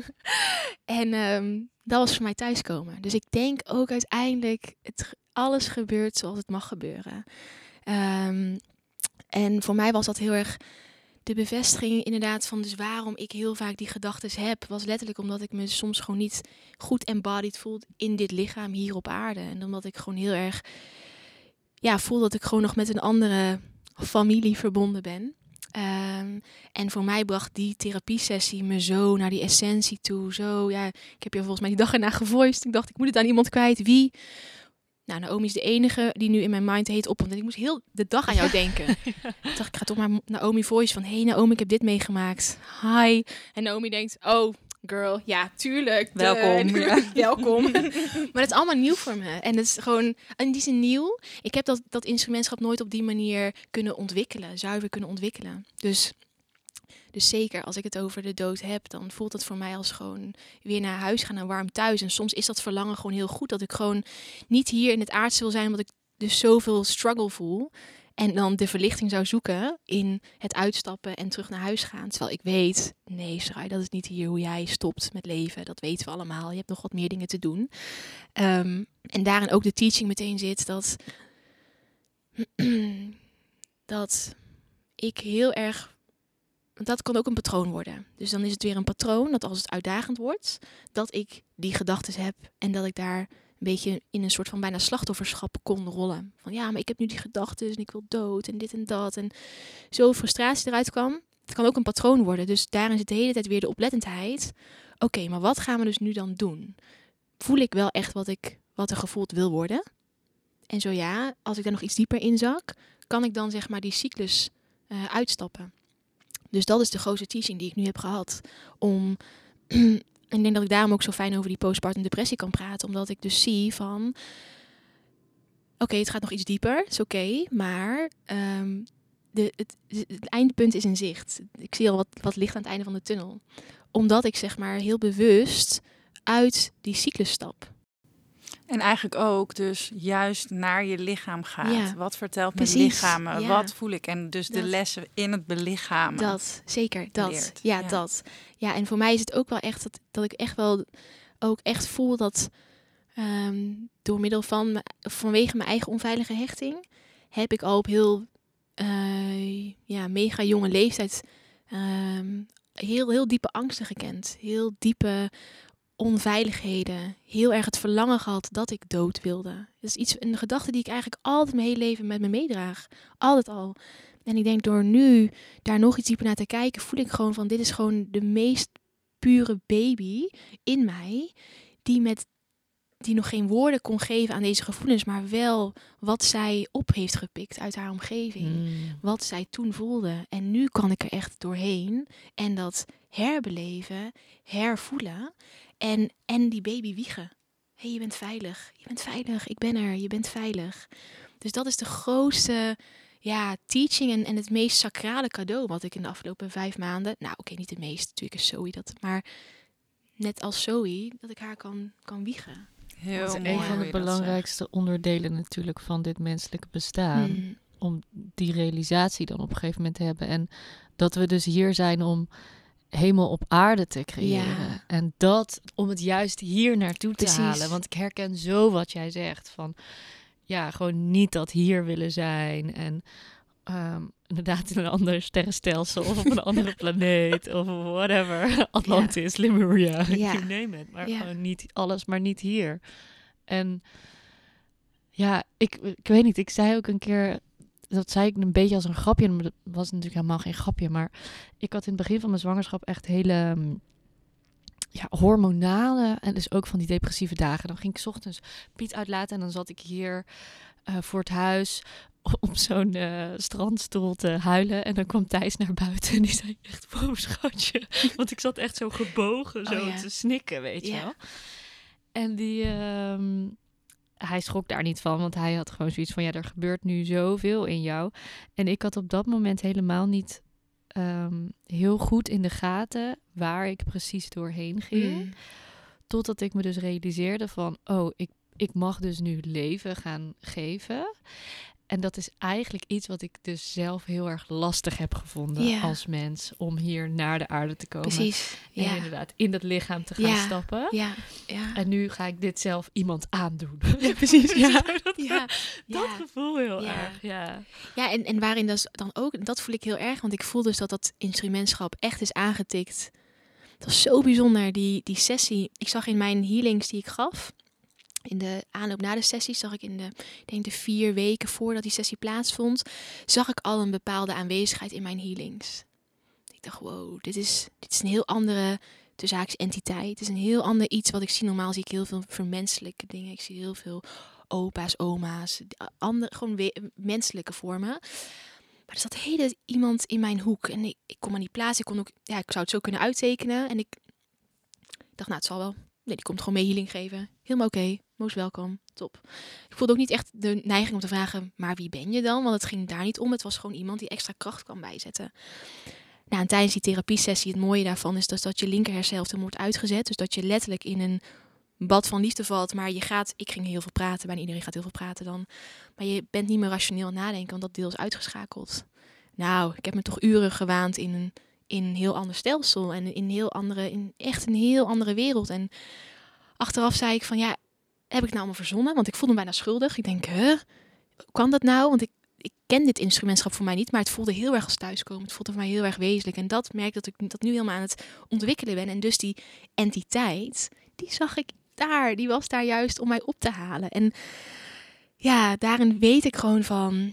A: en um, dat was voor mij thuiskomen. Dus ik denk ook uiteindelijk, het, alles gebeurt zoals het mag gebeuren. Um, En voor mij was dat heel erg de bevestiging inderdaad van dus waarom ik heel vaak die gedachten heb. Was letterlijk omdat ik me soms gewoon niet goed embodied voel in dit lichaam hier op aarde. En omdat ik gewoon heel erg ja, voel dat ik gewoon nog met een andere familie verbonden ben. Um, en voor mij bracht die therapiesessie me zo naar die essentie toe. Zo, ja, ik heb je volgens mij die dag erna gevoiced. Ik dacht, ik moet het aan iemand kwijt. Wie? Nou, Naomi is de enige die nu in mijn mind heet op. Want ik moest heel de dag aan jou ja. denken. Ja. Ik dacht, ik ga toch maar Naomi voice van... Hey Naomi, ik heb dit meegemaakt. Hi. En Naomi denkt, oh girl, ja, tuurlijk.
C: Welkom.
A: De, ja. Welkom. Maar het is allemaal nieuw voor me. En het is gewoon, in die zin nieuw. Ik heb dat, dat instrumentschap nooit op die manier kunnen ontwikkelen. Zuiver kunnen ontwikkelen. Dus... Dus zeker, als ik het over de dood heb, dan voelt het voor mij als gewoon weer naar huis gaan en warm thuis. En soms is dat verlangen gewoon heel goed, dat ik gewoon niet hier in het aardse wil zijn, omdat ik dus zoveel struggle voel. En dan de verlichting zou zoeken in het uitstappen en terug naar huis gaan. Terwijl ik weet, nee Sarai, dat is niet hier hoe jij stopt met leven. Dat weten we allemaal. Je hebt nog wat meer dingen te doen. Um, en daarin ook de teaching meteen zit dat, dat ik heel erg... Dat kan ook een patroon worden. Dus dan is het weer een patroon dat als het uitdagend wordt, dat ik die gedachten heb en dat ik daar een beetje in een soort van bijna slachtofferschap kon rollen. Van ja, maar ik heb nu die gedachten en ik wil dood en dit en dat. En zo frustratie eruit kwam. Het kan ook een patroon worden. Dus daarin zit de hele tijd weer de oplettendheid. Oké, okay, maar wat gaan we dus nu dan doen? Voel ik wel echt wat, ik, wat er gevoeld wil worden? En zo ja, als ik daar nog iets dieper in zak, kan ik dan zeg maar die cyclus uh, uitstappen. Dus dat is de grootste teaching die ik nu heb gehad. Om, ik denk dat ik daarom ook zo fijn over die postpartum depressie kan praten. Omdat ik dus zie van... Oké, okay, het gaat nog iets dieper. Is oké. Okay, maar um, de, het, het eindpunt is in zicht. Ik zie al wat, wat licht aan het einde van de tunnel. Omdat ik zeg maar heel bewust uit die cyclus stap.
C: En eigenlijk ook dus juist naar je lichaam gaat. Ja. Wat vertelt mijn
A: Precies,
C: lichaam?
A: ja.
C: Wat voel ik? En dus
A: dat.
C: de lessen in het belichamen.
A: Dat, zeker. Dat.
C: Leert.
A: Ja,
C: ja,
A: dat. Ja, en voor mij is het ook wel echt dat, dat ik echt wel ook echt voel dat um, door middel van vanwege mijn eigen onveilige hechting heb ik al op heel uh, ja, mega jonge leeftijd um, heel, heel diepe angsten gekend. Heel diepe onveiligheden, heel erg het verlangen gehad dat ik dood wilde. Dat is iets, een gedachte die ik eigenlijk altijd mijn hele leven met me meedraag. Altijd al. En ik denk door nu daar nog iets dieper naar te kijken, voel ik gewoon van dit is gewoon de meest pure baby in mij, die met die nog geen woorden kon geven aan deze gevoelens, maar wel wat zij op heeft gepikt uit haar omgeving.
E: Mm.
A: Wat zij toen voelde. En nu kan ik er echt doorheen en dat herbeleven, hervoelen en, en die baby wiegen. Hé, hey, je bent veilig. Je bent veilig. Ik ben er. Je bent veilig. Dus dat is de grootste ja, teaching en, en het meest sacrale cadeau wat ik in de afgelopen vijf maanden... Nou, oké, okay, niet het meest. Natuurlijk is Zoe dat. Maar net als Zoe, dat ik haar kan, kan wiegen.
C: Heel
E: dat is
C: mooi.
E: een van de belangrijkste onderdelen natuurlijk van dit menselijke bestaan.
A: Hmm.
E: Om die realisatie dan op een gegeven moment te hebben. En dat we dus hier zijn om hemel op aarde te creëren.
A: Ja.
E: En dat om het juist hier naartoe te
A: Precies.
E: halen. Want ik herken zo wat jij zegt. Van ja, gewoon niet dat hier willen zijn. En um, inderdaad in een ander sterrenstelsel of op een andere planeet of whatever. Atlantis, ja. Lemuria,
A: Ja.
E: you name it. Maar
A: Ja.
E: gewoon niet alles, maar niet hier. En ja, ik, ik weet niet. Ik zei ook een keer, dat zei ik een beetje als een grapje, maar dat was natuurlijk helemaal geen grapje. Maar ik had in het begin van mijn zwangerschap echt hele ja, hormonale en dus ook van die depressieve dagen. Dan ging ik 's ochtends Piet uitlaten en dan zat ik hier uh, voor het huis op zo'n uh, strandstoel te huilen. En dan kwam Thijs naar buiten en die zei echt, wow, schatje. Want ik zat echt zo gebogen, zo
A: Oh, ja.
E: te snikken, weet je
A: Ja.
E: wel. En die, um, hij schrok daar niet van, want hij had gewoon zoiets van, ja, er gebeurt nu zoveel in jou. En ik had op dat moment helemaal niet um, heel goed in de gaten waar ik precies doorheen ging.
A: Mm.
E: Totdat ik me dus realiseerde van, oh, ik, ik mag dus nu leven gaan geven. En dat is eigenlijk iets wat ik dus zelf heel erg lastig heb gevonden
A: Ja.
E: als mens. Om hier naar de aarde te komen.
A: Precies.
E: En
A: Ja.
E: inderdaad in dat lichaam te gaan
A: Ja.
E: stappen.
A: Ja. Ja.
E: En nu ga ik dit zelf iemand aandoen.
A: Ja, precies. Ja.
E: dat,
A: Ja.
E: dat
A: Ja.
E: gevoel heel
A: Ja.
E: erg, ja.
A: Ja, en, en waarin dat dan ook, dat voel ik heel erg, want ik voel dus dat dat instrumentschap echt is aangetikt. Dat was zo bijzonder, die, die sessie. Ik zag in mijn healings die ik gaf, in de aanloop na de sessie, zag ik in de, ik denk de vier weken voordat die sessie plaatsvond, zag ik al een bepaalde aanwezigheid in mijn healings. Ik dacht, wow, dit is, dit is een heel andere, tussen haakjes, entiteit. Het is een heel ander iets wat ik zie. Normaal zie ik heel veel vermenselijke dingen. Ik zie heel veel opa's, oma's, andere, gewoon we- menselijke vormen. Maar er zat hele iemand in mijn hoek. En ik, ik kon me niet plaatsen. Ik kon ook, ja, ik zou het zo kunnen uittekenen. En ik dacht, nou, het zal wel. Nee, die komt gewoon mee healing geven. Helemaal oké. Okay. Most welkom. Top. Ik voelde ook niet echt de neiging om te vragen, maar wie ben je dan? Want het ging daar niet om. Het was gewoon iemand die extra kracht kwam bijzetten. Nou, en tijdens die therapiesessie, het mooie daarvan is dus dat je linker hersenhelft wordt uitgezet. Dus dat je letterlijk in een bad van liefde valt. Maar je gaat, ik ging heel veel praten. Bijna iedereen gaat heel veel praten dan. Maar je bent niet meer rationeel aan het nadenken, want dat deel is uitgeschakeld. Nou, ik heb me toch uren gewaand in een, in een heel ander stelsel. En in, een heel andere, in echt een heel andere wereld. En achteraf zei ik van, ja, heb ik het nou allemaal verzonnen? Want ik voelde me bijna schuldig. Ik denk, huh? Kan dat nou? Want ik, ik ken dit instrumentschap voor mij niet, maar het voelde heel erg als thuiskomen. Het voelde voor mij heel erg wezenlijk. En dat merk ik dat ik dat nu helemaal aan het ontwikkelen ben. En dus die entiteit, die zag ik daar. Die was daar juist om mij op te halen. En ja, daarin weet ik gewoon van,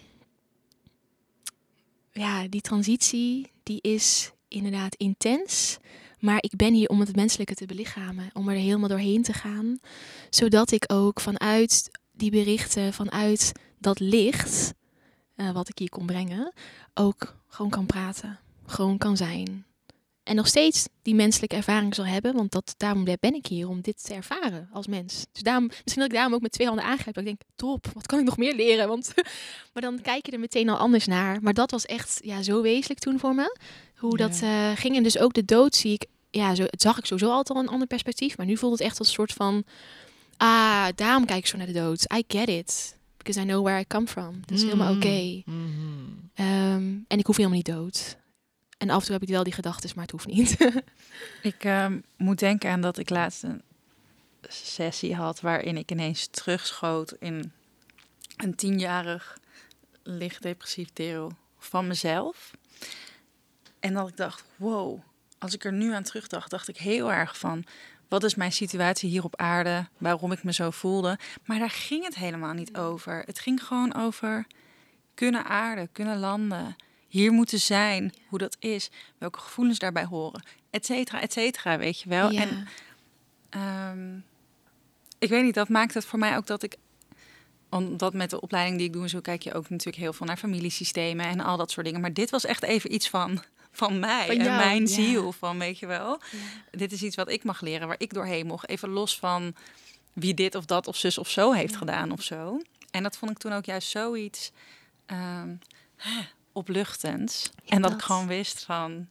A: ja, die transitie, die is inderdaad intens. Maar ik ben hier om het menselijke te belichamen. Om er helemaal doorheen te gaan. Zodat ik ook vanuit die berichten, vanuit dat licht, uh, wat ik hier kon brengen, ook gewoon kan praten. Gewoon kan zijn. En nog steeds die menselijke ervaring zal hebben. Want dat, daarom ben ik hier, om dit te ervaren als mens. Dus daarom, misschien dat ik daarom ook met twee handen aangrijp. Dat ik denk, top, wat kan ik nog meer leren? Want, maar dan kijk je er meteen al anders naar. Maar dat was echt ja, zo wezenlijk toen voor me. Hoe
E: Ja.
A: dat uh, ging. En dus ook de dood zie ik, ja, zo, het zag ik sowieso altijd al een ander perspectief. Maar nu voelt het echt als een soort van, ah, daarom kijk ik zo naar de dood. I get it. Because I know where I come from. Dat is mm. helemaal oké. Okay.
E: Mm-hmm.
A: Um, en ik hoef helemaal niet dood. En af en toe heb ik wel die gedachten, maar het hoeft niet.
C: Ik uh, moet denken aan dat ik laatst een sessie had waarin ik ineens terugschoot in een tienjarig licht depressief deel van mezelf. En dat ik dacht, wow, als ik er nu aan terugdacht, dacht ik heel erg van, wat is mijn situatie hier op aarde, waarom ik me zo voelde. Maar daar ging het helemaal niet over. Het ging gewoon over kunnen aarden, kunnen landen, hier moeten zijn, hoe dat is, welke gevoelens daarbij horen, et cetera, et cetera, weet je wel.
A: Ja.
C: En um, ik weet niet, dat maakt het voor mij ook dat ik... Omdat met de opleiding die ik doe en zo kijk je ook natuurlijk heel veel naar familiesystemen en al dat soort dingen. Maar dit was echt even iets van, van mij
A: Van
C: en
A: jou,
C: mijn
A: ja.
C: ziel. Van, weet je wel,
A: Ja.
C: dit is iets wat ik mag leren, waar ik doorheen mocht. Even los van wie dit of dat of zus of zo heeft
A: Ja.
C: gedaan of zo. En dat vond ik toen ook juist zoiets um, opluchtends.
A: Ja,
C: en dat, ik
A: dat.
C: gewoon wist van...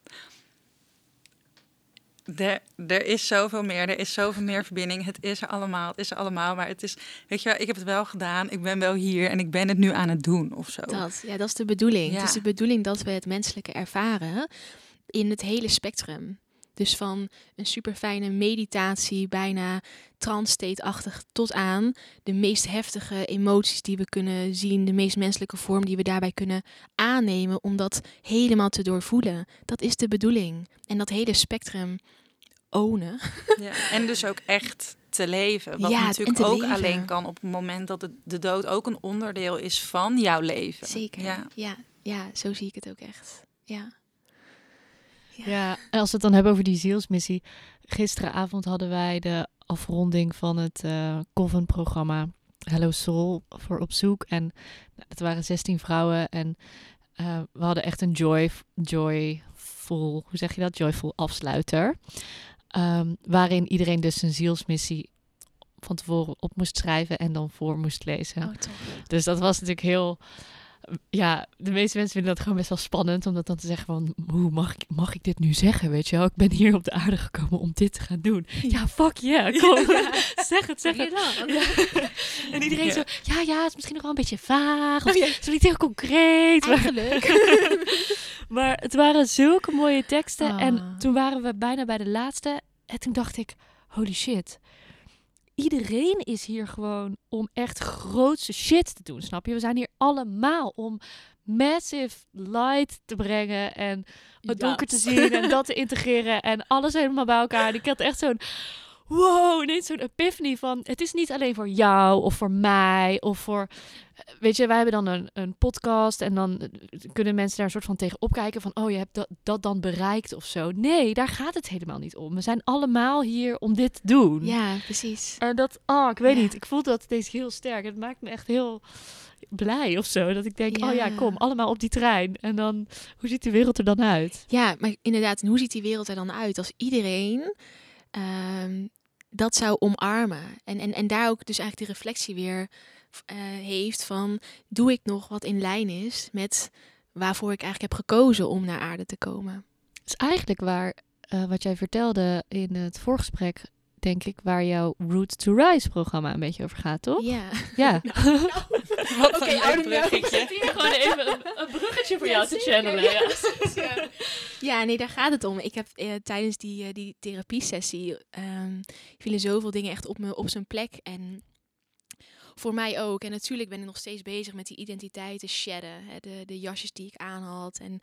C: Er, er is zoveel meer, er is zoveel meer verbinding. Het is er allemaal, het is er allemaal. Maar het is, weet je wel, ik heb het wel gedaan. Ik ben wel hier en ik ben het nu aan het doen of zo.
A: Dat, ja, dat is de bedoeling.
C: Ja.
A: Het is de bedoeling dat we het menselijke ervaren in het hele spectrum. Dus van een super fijne meditatie, bijna trance-state-achtig, tot aan de meest heftige emoties die we kunnen zien, de meest menselijke vorm die we daarbij kunnen aannemen om dat helemaal te doorvoelen. Dat is de bedoeling. En dat hele spectrum ownen.
C: Ja. En dus ook echt te leven. Wat
A: Ja, en
C: natuurlijk
A: te
C: ook
A: leven.
C: alleen kan op het moment dat het, de dood ook een onderdeel is van jouw leven.
A: Zeker.
C: Ja.
A: Ja, ja, zo zie ik het ook echt. Ja.
E: Ja, en als we het dan hebben over die zielsmissie. Gisteravond hadden wij de afronding van het uh, Coven-programma Hello Soul voor Op Zoek. En nou, dat waren zestien vrouwen en uh, we hadden echt een joy, joyful, hoe zeg je dat? Joyful afsluiter. Um, waarin iedereen dus zijn zielsmissie van tevoren op moest schrijven en dan voor moest lezen.
A: Oh, tof.
E: Dus dat was natuurlijk heel... Ja, de meeste mensen vinden dat gewoon best wel spannend om dat dan te zeggen van, hoe mag ik, mag ik dit nu zeggen, weet je wel? Ik ben hier op de aarde gekomen om dit te gaan doen. Ja, fuck yeah, kom. Ja. Zeg het, zeg het. Ja. En iedereen ja. zo, ja, ja, het is misschien nog wel een beetje vaag. Of
A: Oh, ja.
E: zo niet heel concreet.
A: Eigenlijk.
E: Maar, maar het waren zulke mooie teksten.
A: Oh.
E: En toen waren we bijna bij de laatste. En toen dacht ik, holy shit. Iedereen is hier gewoon om echt grootste shit te doen, snap je? We zijn hier allemaal om massive light te brengen en het donker te zien en dat te integreren en alles helemaal bij elkaar. En ik had echt zo'n, wow, ineens zo'n epiphany van, het is niet alleen voor jou of voor mij of voor, weet je, wij hebben dan een, een podcast en dan kunnen mensen daar een soort van tegen opkijken van, oh, je hebt dat, dat dan bereikt of zo. Nee, daar gaat het helemaal niet om. We zijn allemaal hier om dit te doen.
A: Ja, precies.
E: En dat, oh, ik weet
A: Ja.
E: niet, ik voel dat steeds heel sterk. Het maakt me echt heel blij of zo. Dat ik denk,
A: Ja.
E: oh ja, kom, allemaal op die trein. En dan, hoe ziet de wereld er dan uit?
A: Ja, maar inderdaad, en hoe ziet die wereld er dan uit als iedereen um, dat zou omarmen? En, en, en daar ook dus eigenlijk de reflectie weer uh, heeft van, doe ik nog wat in lijn is met waarvoor ik eigenlijk heb gekozen om naar aarde te komen?
E: Dat is eigenlijk waar, uh, wat jij vertelde in het voorgesprek, denk ik, waar jouw Root to Rise programma een beetje over gaat, toch?
A: Ja.
E: Ja.
A: Nou,
C: Wat
A: Oké,
C: een
A: I
C: leuk
A: don't know.
C: bruggetje.
E: Hier gewoon even een, een bruggetje voor
A: Ja,
E: jou te
A: zeker.
E: channelen.
A: Ja,
E: Ja.
A: precies, ja. Ja, nee, daar gaat het om. Ik heb uh, tijdens die, uh, die therapiesessie um, vielen zoveel dingen echt op me op zijn plek. En voor mij ook. En natuurlijk ben ik nog steeds bezig met die identiteit te shedden. Hè, de, de jasjes die ik aan had. En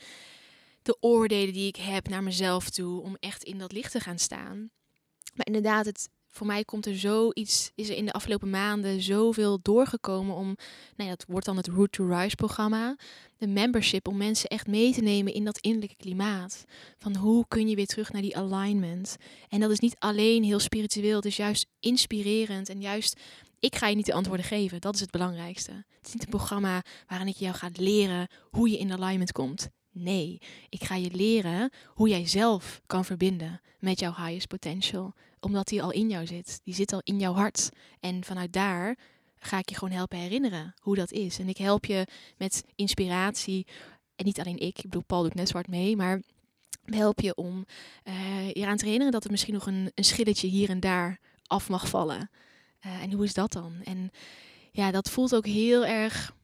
A: de oordelen die ik heb naar mezelf toe. Om echt in dat licht te gaan staan. Maar inderdaad, het, voor mij komt er zoiets, is er in de afgelopen maanden zoveel doorgekomen om, nou ja, dat wordt dan het Root to Rise programma, de membership, om mensen echt mee te nemen in dat innerlijke klimaat. Van hoe kun je weer terug naar die alignment? En dat is niet alleen heel spiritueel, het is juist inspirerend en juist, ik ga je niet de antwoorden geven, dat is het belangrijkste. Het is niet een programma waarin ik jou ga leren hoe je in alignment komt. Nee, ik ga je leren hoe jij zelf kan verbinden met jouw highest potential. Omdat die al in jou zit. Die zit al in jouw hart. En vanuit daar ga ik je gewoon helpen herinneren hoe dat is. En ik help je met inspiratie. En niet alleen ik, ik bedoel, Paul doet net zo hard mee. Maar we helpen je om uh, je eraan te herinneren dat er misschien nog een, een schilletje hier en daar af mag vallen. Uh, en hoe is dat dan? En ja, dat voelt ook heel erg...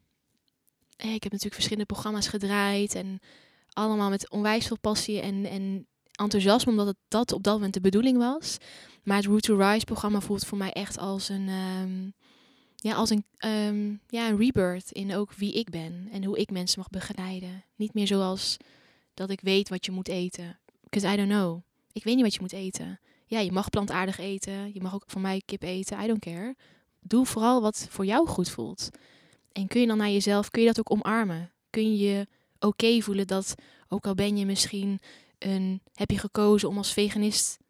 A: Eh, ik heb natuurlijk verschillende programma's gedraaid. En allemaal met onwijs veel passie en... en enthousiasme, omdat het dat op dat moment de bedoeling was. Maar het Root to Rise programma voelt voor mij echt als een, um, ja, als een, um, ja, een rebirth in ook wie ik ben en hoe ik mensen mag begeleiden. Niet meer zoals dat ik weet wat je moet eten. Because I don't know. Ik weet niet wat je moet eten. Ja, je mag plantaardig eten. Je mag ook van mij kip eten. I don't care. Doe vooral wat voor jou goed voelt. En kun je dan naar jezelf, kun je dat ook omarmen? Kun je je oké okay voelen dat, ook al ben je misschien... Een, heb je gekozen om als veganist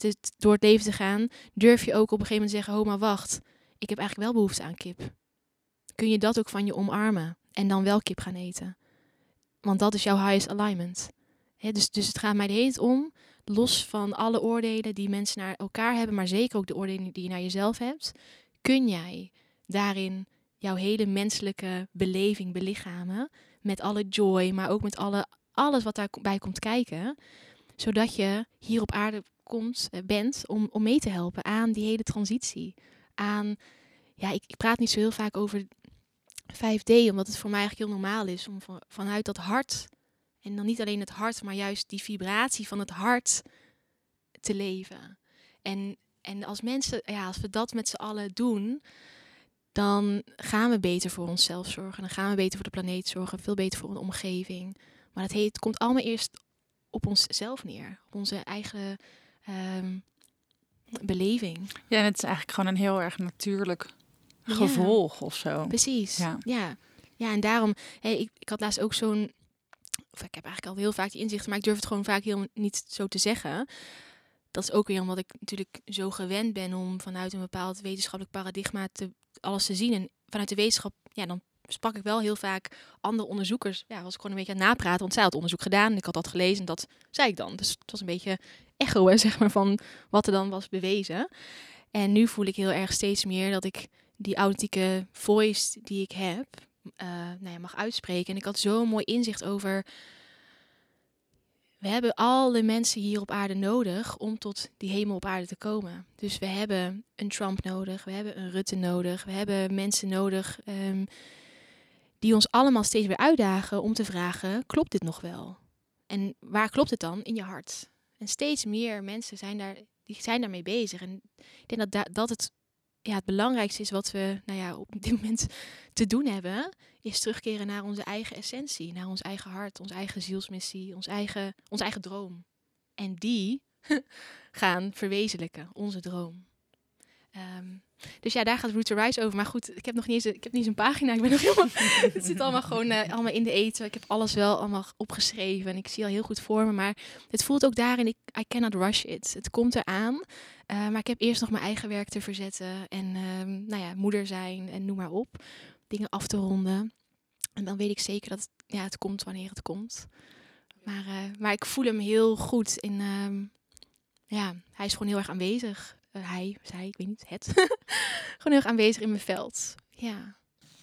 A: te, door het leven te gaan, durf je ook op een gegeven moment te zeggen, oh maar wacht, ik heb eigenlijk wel behoefte aan kip. Kun je dat ook van je omarmen en dan wel kip gaan eten? Want dat is jouw highest alignment. He, dus, dus het gaat mij de hele tijd om, los van alle oordelen die mensen naar elkaar hebben, maar zeker ook de oordelen die je naar jezelf hebt, kun jij daarin jouw hele menselijke beleving belichamen, met alle joy, maar ook met alle, alles wat daarbij komt kijken, zodat je hier op aarde komt, bent om, om mee te helpen aan die hele transitie. Aan, ja, ik, ik praat niet zo heel vaak over vijf D, omdat het voor mij eigenlijk heel normaal is om van, vanuit dat hart, en dan niet alleen het hart, maar juist die vibratie van het hart te leven. En, en als mensen, ja, als we dat met z'n allen doen, dan gaan we beter voor onszelf zorgen. Dan gaan we beter voor de planeet zorgen, veel beter voor de omgeving. Maar het, heet, het komt allemaal eerst op onszelf neer, op onze eigen um, beleving.
C: Ja, en het is eigenlijk gewoon een heel erg natuurlijk gevolg
A: ja,
C: of zo.
A: Precies, ja. Ja, ja en daarom, hey, ik, ik had laatst ook zo'n, of ik heb eigenlijk al heel vaak die inzichten, maar ik durf het gewoon vaak heel niet zo te zeggen. Dat is ook weer omdat ik natuurlijk zo gewend ben om vanuit een bepaald wetenschappelijk paradigma te, alles te zien. En vanuit de wetenschap, ja, dan sprak ik wel heel vaak andere onderzoekers. Ja, was ik gewoon een beetje aan het napraten, want zij had onderzoek gedaan en ik had dat gelezen en dat zei ik dan. Dus het was een beetje echo, hè, zeg maar, van wat er dan was bewezen. En nu voel ik heel erg steeds meer dat ik die authentieke voice die ik heb, uh, nou ja, mag uitspreken. En ik had zo'n mooi inzicht over, we hebben alle mensen hier op aarde nodig om tot die hemel op aarde te komen. Dus we hebben een Trump nodig, we hebben een Rutte nodig, we hebben mensen nodig um, die ons allemaal steeds weer uitdagen om te vragen, klopt dit nog wel? En waar klopt het dan? In je hart. En steeds meer mensen zijn, daar, die zijn daarmee bezig. En ik denk dat da- dat het, ja, het belangrijkste is wat we nou ja, op dit moment te doen hebben, is terugkeren naar onze eigen essentie, naar ons eigen hart, onze eigen zielsmissie, ons eigen, ons eigen droom. En die gaan verwezenlijken, onze droom. Um, dus ja, daar gaat Root to Rise over. Maar goed, ik heb nog niet eens een, ik heb niet eens een pagina. Ik ben nog helemaal, het zit allemaal gewoon uh, allemaal in de eten. Ik heb alles wel allemaal opgeschreven en ik zie al heel goed voor me. Maar het voelt ook daarin, ik, I cannot rush it. Het komt eraan. Uh, maar ik heb eerst nog mijn eigen werk te verzetten. En um, nou ja, moeder zijn en noem maar op. Dingen af te ronden. En dan weet ik zeker dat het, ja, het komt wanneer het komt. Maar, uh, maar ik voel hem heel goed. In, um, ja, hij is gewoon heel erg aanwezig. Uh, hij, zij, ik weet niet, het. Gewoon heel erg aanwezig in mijn veld. Ja.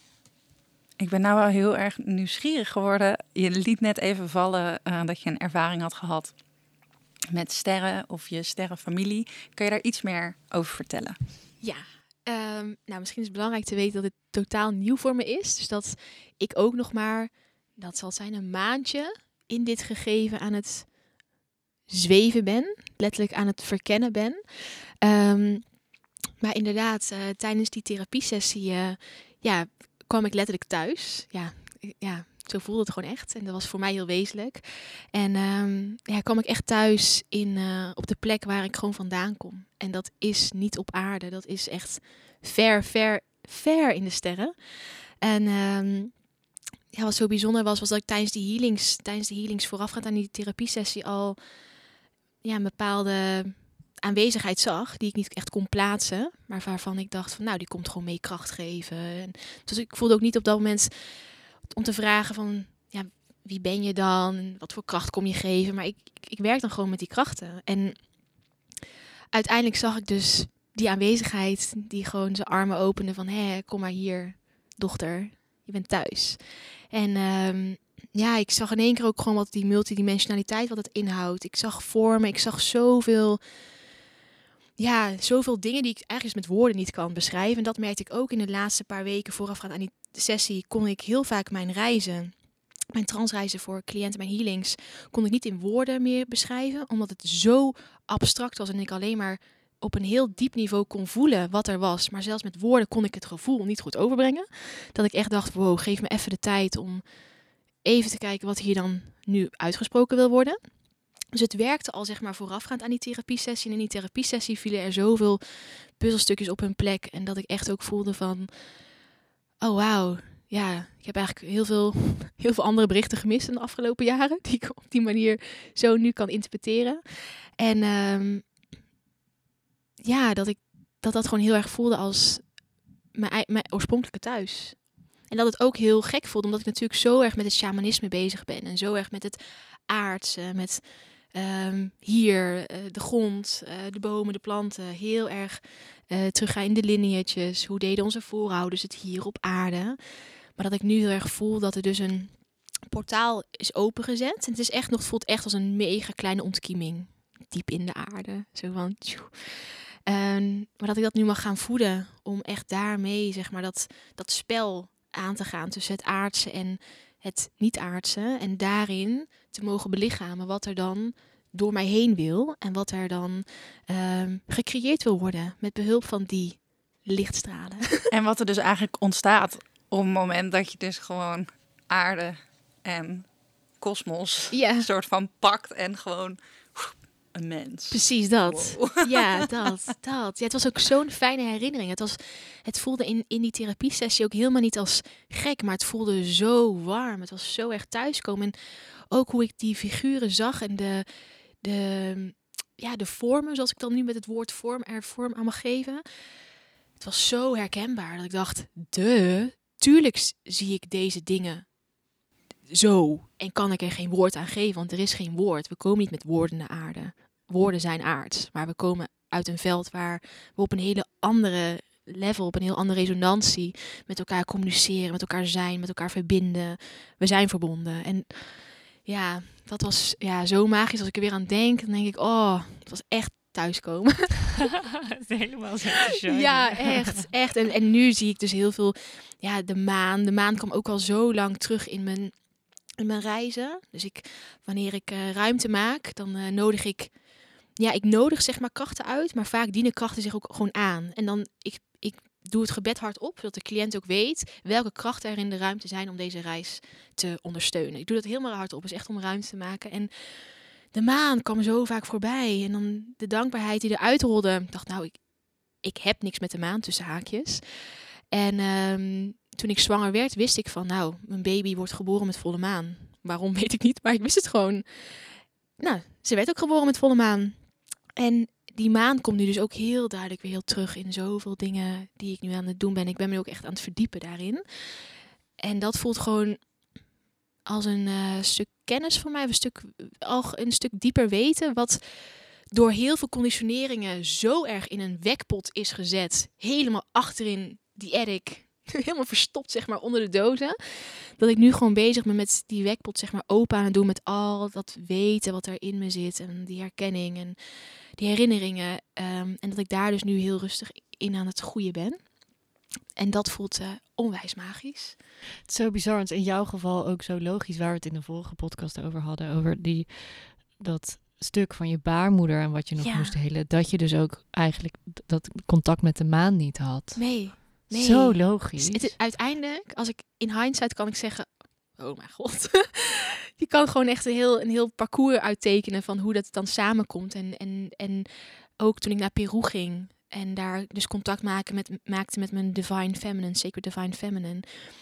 C: Ik ben nou wel heel erg nieuwsgierig geworden. Je liet net even vallen uh, dat je een ervaring had gehad met sterren of je sterrenfamilie. Kun je daar iets meer over vertellen?
A: Ja, um, nou misschien is het belangrijk te weten dat het totaal nieuw voor me is. Dus dat ik ook nog maar, dat zal zijn een maandje in dit gegeven aan het zweven ben. Letterlijk aan het verkennen ben. Um, maar inderdaad, uh, tijdens die therapiesessie uh, ja, kwam ik letterlijk thuis. Ja, ja, zo voelde het gewoon echt. En dat was voor mij heel wezenlijk. En um, ja, kwam ik echt thuis in, uh, op de plek waar ik gewoon vandaan kom. En dat is niet op aarde. Dat is echt ver, ver, ver in de sterren. En um, ja, wat zo bijzonder was, was dat ik tijdens die healings, tijdens de healings voorafgaand aan die therapiesessie al ja, een bepaalde aanwezigheid zag, die ik niet echt kon plaatsen, maar waarvan ik dacht van, nou, die komt gewoon mee kracht geven. En dus ik voelde ook niet op dat moment om te vragen van, ja, wie ben je dan? Wat voor kracht kom je geven? Maar ik, ik, ik werk dan gewoon met die krachten. En uiteindelijk zag ik dus die aanwezigheid, die gewoon zijn armen opende van, hé, kom maar hier, dochter, je bent thuis. En um, ja, ik zag in één keer ook gewoon wat die multidimensionaliteit, wat het inhoudt. Ik zag vormen, ik zag zoveel, ja, zoveel dingen die ik eigenlijk met woorden niet kan beschrijven. En dat merkte ik ook in de laatste paar weken voorafgaand aan die sessie. Kon ik heel vaak mijn reizen, mijn transreizen voor cliënten, mijn healings, kon ik niet in woorden meer beschrijven. Omdat het zo abstract was en ik alleen maar op een heel diep niveau kon voelen wat er was. Maar zelfs met woorden kon ik het gevoel niet goed overbrengen. Dat ik echt dacht, wow, geef me even de tijd om even te kijken wat hier dan nu uitgesproken wil worden. Dus het werkte al zeg maar voorafgaand aan die therapiesessie. En in die therapiesessie vielen er zoveel puzzelstukjes op hun plek. En dat ik echt ook voelde van, oh wauw, ja, ik heb eigenlijk heel veel, heel veel andere berichten gemist in de afgelopen jaren. Die ik op die manier zo nu kan interpreteren. En um, ja, dat ik dat, dat gewoon heel erg voelde als mijn, ei- mijn oorspronkelijke thuis. En dat het ook heel gek voelde, omdat ik natuurlijk zo erg met het shamanisme bezig ben. En zo erg met het aardse, met um, hier, uh, de grond, uh, de bomen, de planten. Heel erg uh, teruggaan in de lineages. Hoe deden onze voorouders het hier op aarde? Maar dat ik nu heel erg voel dat er dus een portaal is opengezet. En het is echt nog, het voelt echt als een mega kleine ontkieming. Diep in de aarde. Zo van... Um, maar dat ik dat nu mag gaan voeden. Om echt daarmee, zeg maar, dat, dat spel aan te gaan tussen het aardse en het niet-aardse. En daarin te mogen belichamen wat er dan door mij heen wil. En wat er dan um, gecreëerd wil worden. Met behulp van die lichtstralen.
C: En wat er dus eigenlijk ontstaat op het moment dat je dus gewoon aarde en kosmos
A: Ja.
C: een soort van pakt en gewoon een mens.
A: Precies dat.
C: Wow.
A: Ja, dat, dat. Ja, het was ook zo'n fijne herinnering. Het, was, het voelde in, in die therapiesessie ook helemaal niet als gek, maar het voelde zo warm. Het was zo erg thuiskomen. En ook hoe ik die figuren zag en de, de, ja, de vormen, zoals ik dan nu met het woord vorm er vorm aan mag geven. Het was zo herkenbaar dat ik dacht, de, tuurlijk zie ik deze dingen zo. En kan ik er geen woord aan geven, want er is geen woord. We komen niet met woorden naar aarde. Woorden zijn aards, maar we komen uit een veld waar we op een hele andere level, op een heel andere resonantie met elkaar communiceren, met elkaar zijn, met elkaar verbinden. We zijn verbonden. En ja, dat was ja, zo magisch. Als ik er weer aan denk, dan denk ik, oh, het was echt thuiskomen.
E: Het is helemaal zo shiny.
A: Ja, echt, echt. En, en nu zie ik dus heel veel, ja, de maan. De maan kwam ook al zo lang terug in mijn, in mijn reizen. Dus ik, wanneer ik uh, ruimte maak, dan uh, nodig ik, ja, ik nodig zeg maar krachten uit, maar vaak dienen krachten zich ook gewoon aan. En dan, ik, ik doe het gebed hardop, zodat de cliënt ook weet welke krachten er in de ruimte zijn om deze reis te ondersteunen. Ik doe dat helemaal hardop, dus echt om ruimte te maken. En de maan kwam zo vaak voorbij. En dan de dankbaarheid die eruit rolde. Ik dacht, nou, ik, ik heb niks met de maan, tussen haakjes. En um, toen ik zwanger werd, wist ik van, nou, mijn baby wordt geboren met volle maan. Waarom, weet ik niet, maar ik wist het gewoon. Nou, ze werd ook geboren met volle maan. En die maan komt nu dus ook heel duidelijk weer heel terug in zoveel dingen die ik nu aan het doen ben. Ik ben me ook echt aan het verdiepen daarin. En dat voelt gewoon als een uh, stuk kennis voor mij, een stuk, al een stuk dieper weten, wat door heel veel conditioneringen zo erg in een wekpot is gezet, helemaal achterin die attic, helemaal verstopt zeg maar onder de dozen, dat ik nu gewoon bezig ben met die wekpot zeg maar open aan het doen met al dat weten wat er in me zit en die herkenning en die herinneringen um, en dat ik daar dus nu heel rustig in aan het groeien ben. En dat voelt uh, onwijs magisch.
E: Het is zo bizar, want in jouw geval ook zo logisch, waar we het in de vorige podcast over hadden, over die, dat stuk van je baarmoeder en wat je nog
A: ja.
E: moest helen, dat je dus ook eigenlijk dat contact met de maan niet had.
A: Nee, nee.
E: Zo logisch.
A: Het is, uiteindelijk, als ik in hindsight kan ik zeggen, oh mijn god, je kan gewoon echt een heel, een heel parcours uittekenen van hoe dat dan samenkomt. En, en, en ook toen ik naar Peru ging, en daar dus contact maken met, maakte met mijn Divine Feminine, Sacred Divine Feminine.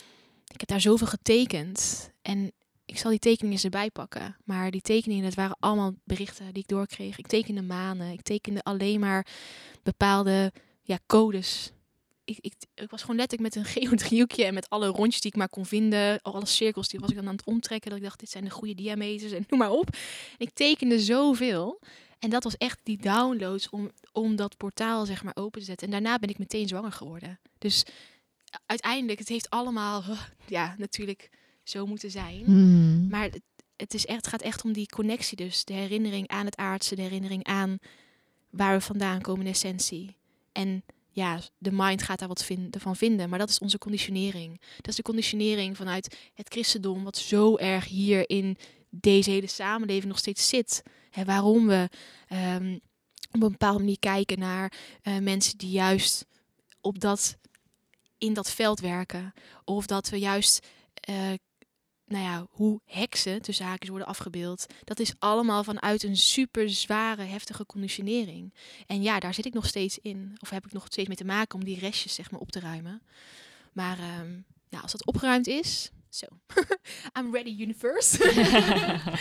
A: Ik heb daar zoveel getekend. En ik zal die tekeningen eens erbij pakken. Maar die tekeningen, dat waren allemaal berichten die ik doorkreeg. Ik tekende manen. Ik tekende alleen maar bepaalde ja, codes. Ik, ik, ik was gewoon letterlijk met een geodriehoekje en met alle rondjes die ik maar kon vinden. Alle cirkels, die was ik dan aan het omtrekken. Dat ik dacht, dit zijn de goede diameters en noem maar op. En ik tekende zoveel. En dat was echt die downloads om, om dat portaal zeg maar open te zetten. En daarna ben ik meteen zwanger geworden. Dus uiteindelijk, het heeft allemaal, uh, ja, natuurlijk zo moeten zijn.
E: Hmm.
A: Maar het, het, is echt, het gaat echt om die connectie dus. De herinnering aan het aardse, de herinnering aan waar we vandaan komen in essentie. En ja, de mind gaat daar wat vind, van vinden. Maar dat is onze conditionering. Dat is de conditionering vanuit het christendom, wat zo erg hier in deze hele samenleving nog steeds zit. Hè, waarom we um, op een bepaalde manier kijken naar uh, mensen die juist op dat, in dat veld werken. Of dat we juist, uh, nou ja, hoe heksen tussen haakjes worden afgebeeld. Dat is allemaal vanuit een super zware, heftige conditionering. En ja, daar zit ik nog steeds in. Of heb ik nog steeds mee te maken om die restjes zeg maar op te ruimen. Maar um, nou, als dat opgeruimd is, zo. I'm ready, universe.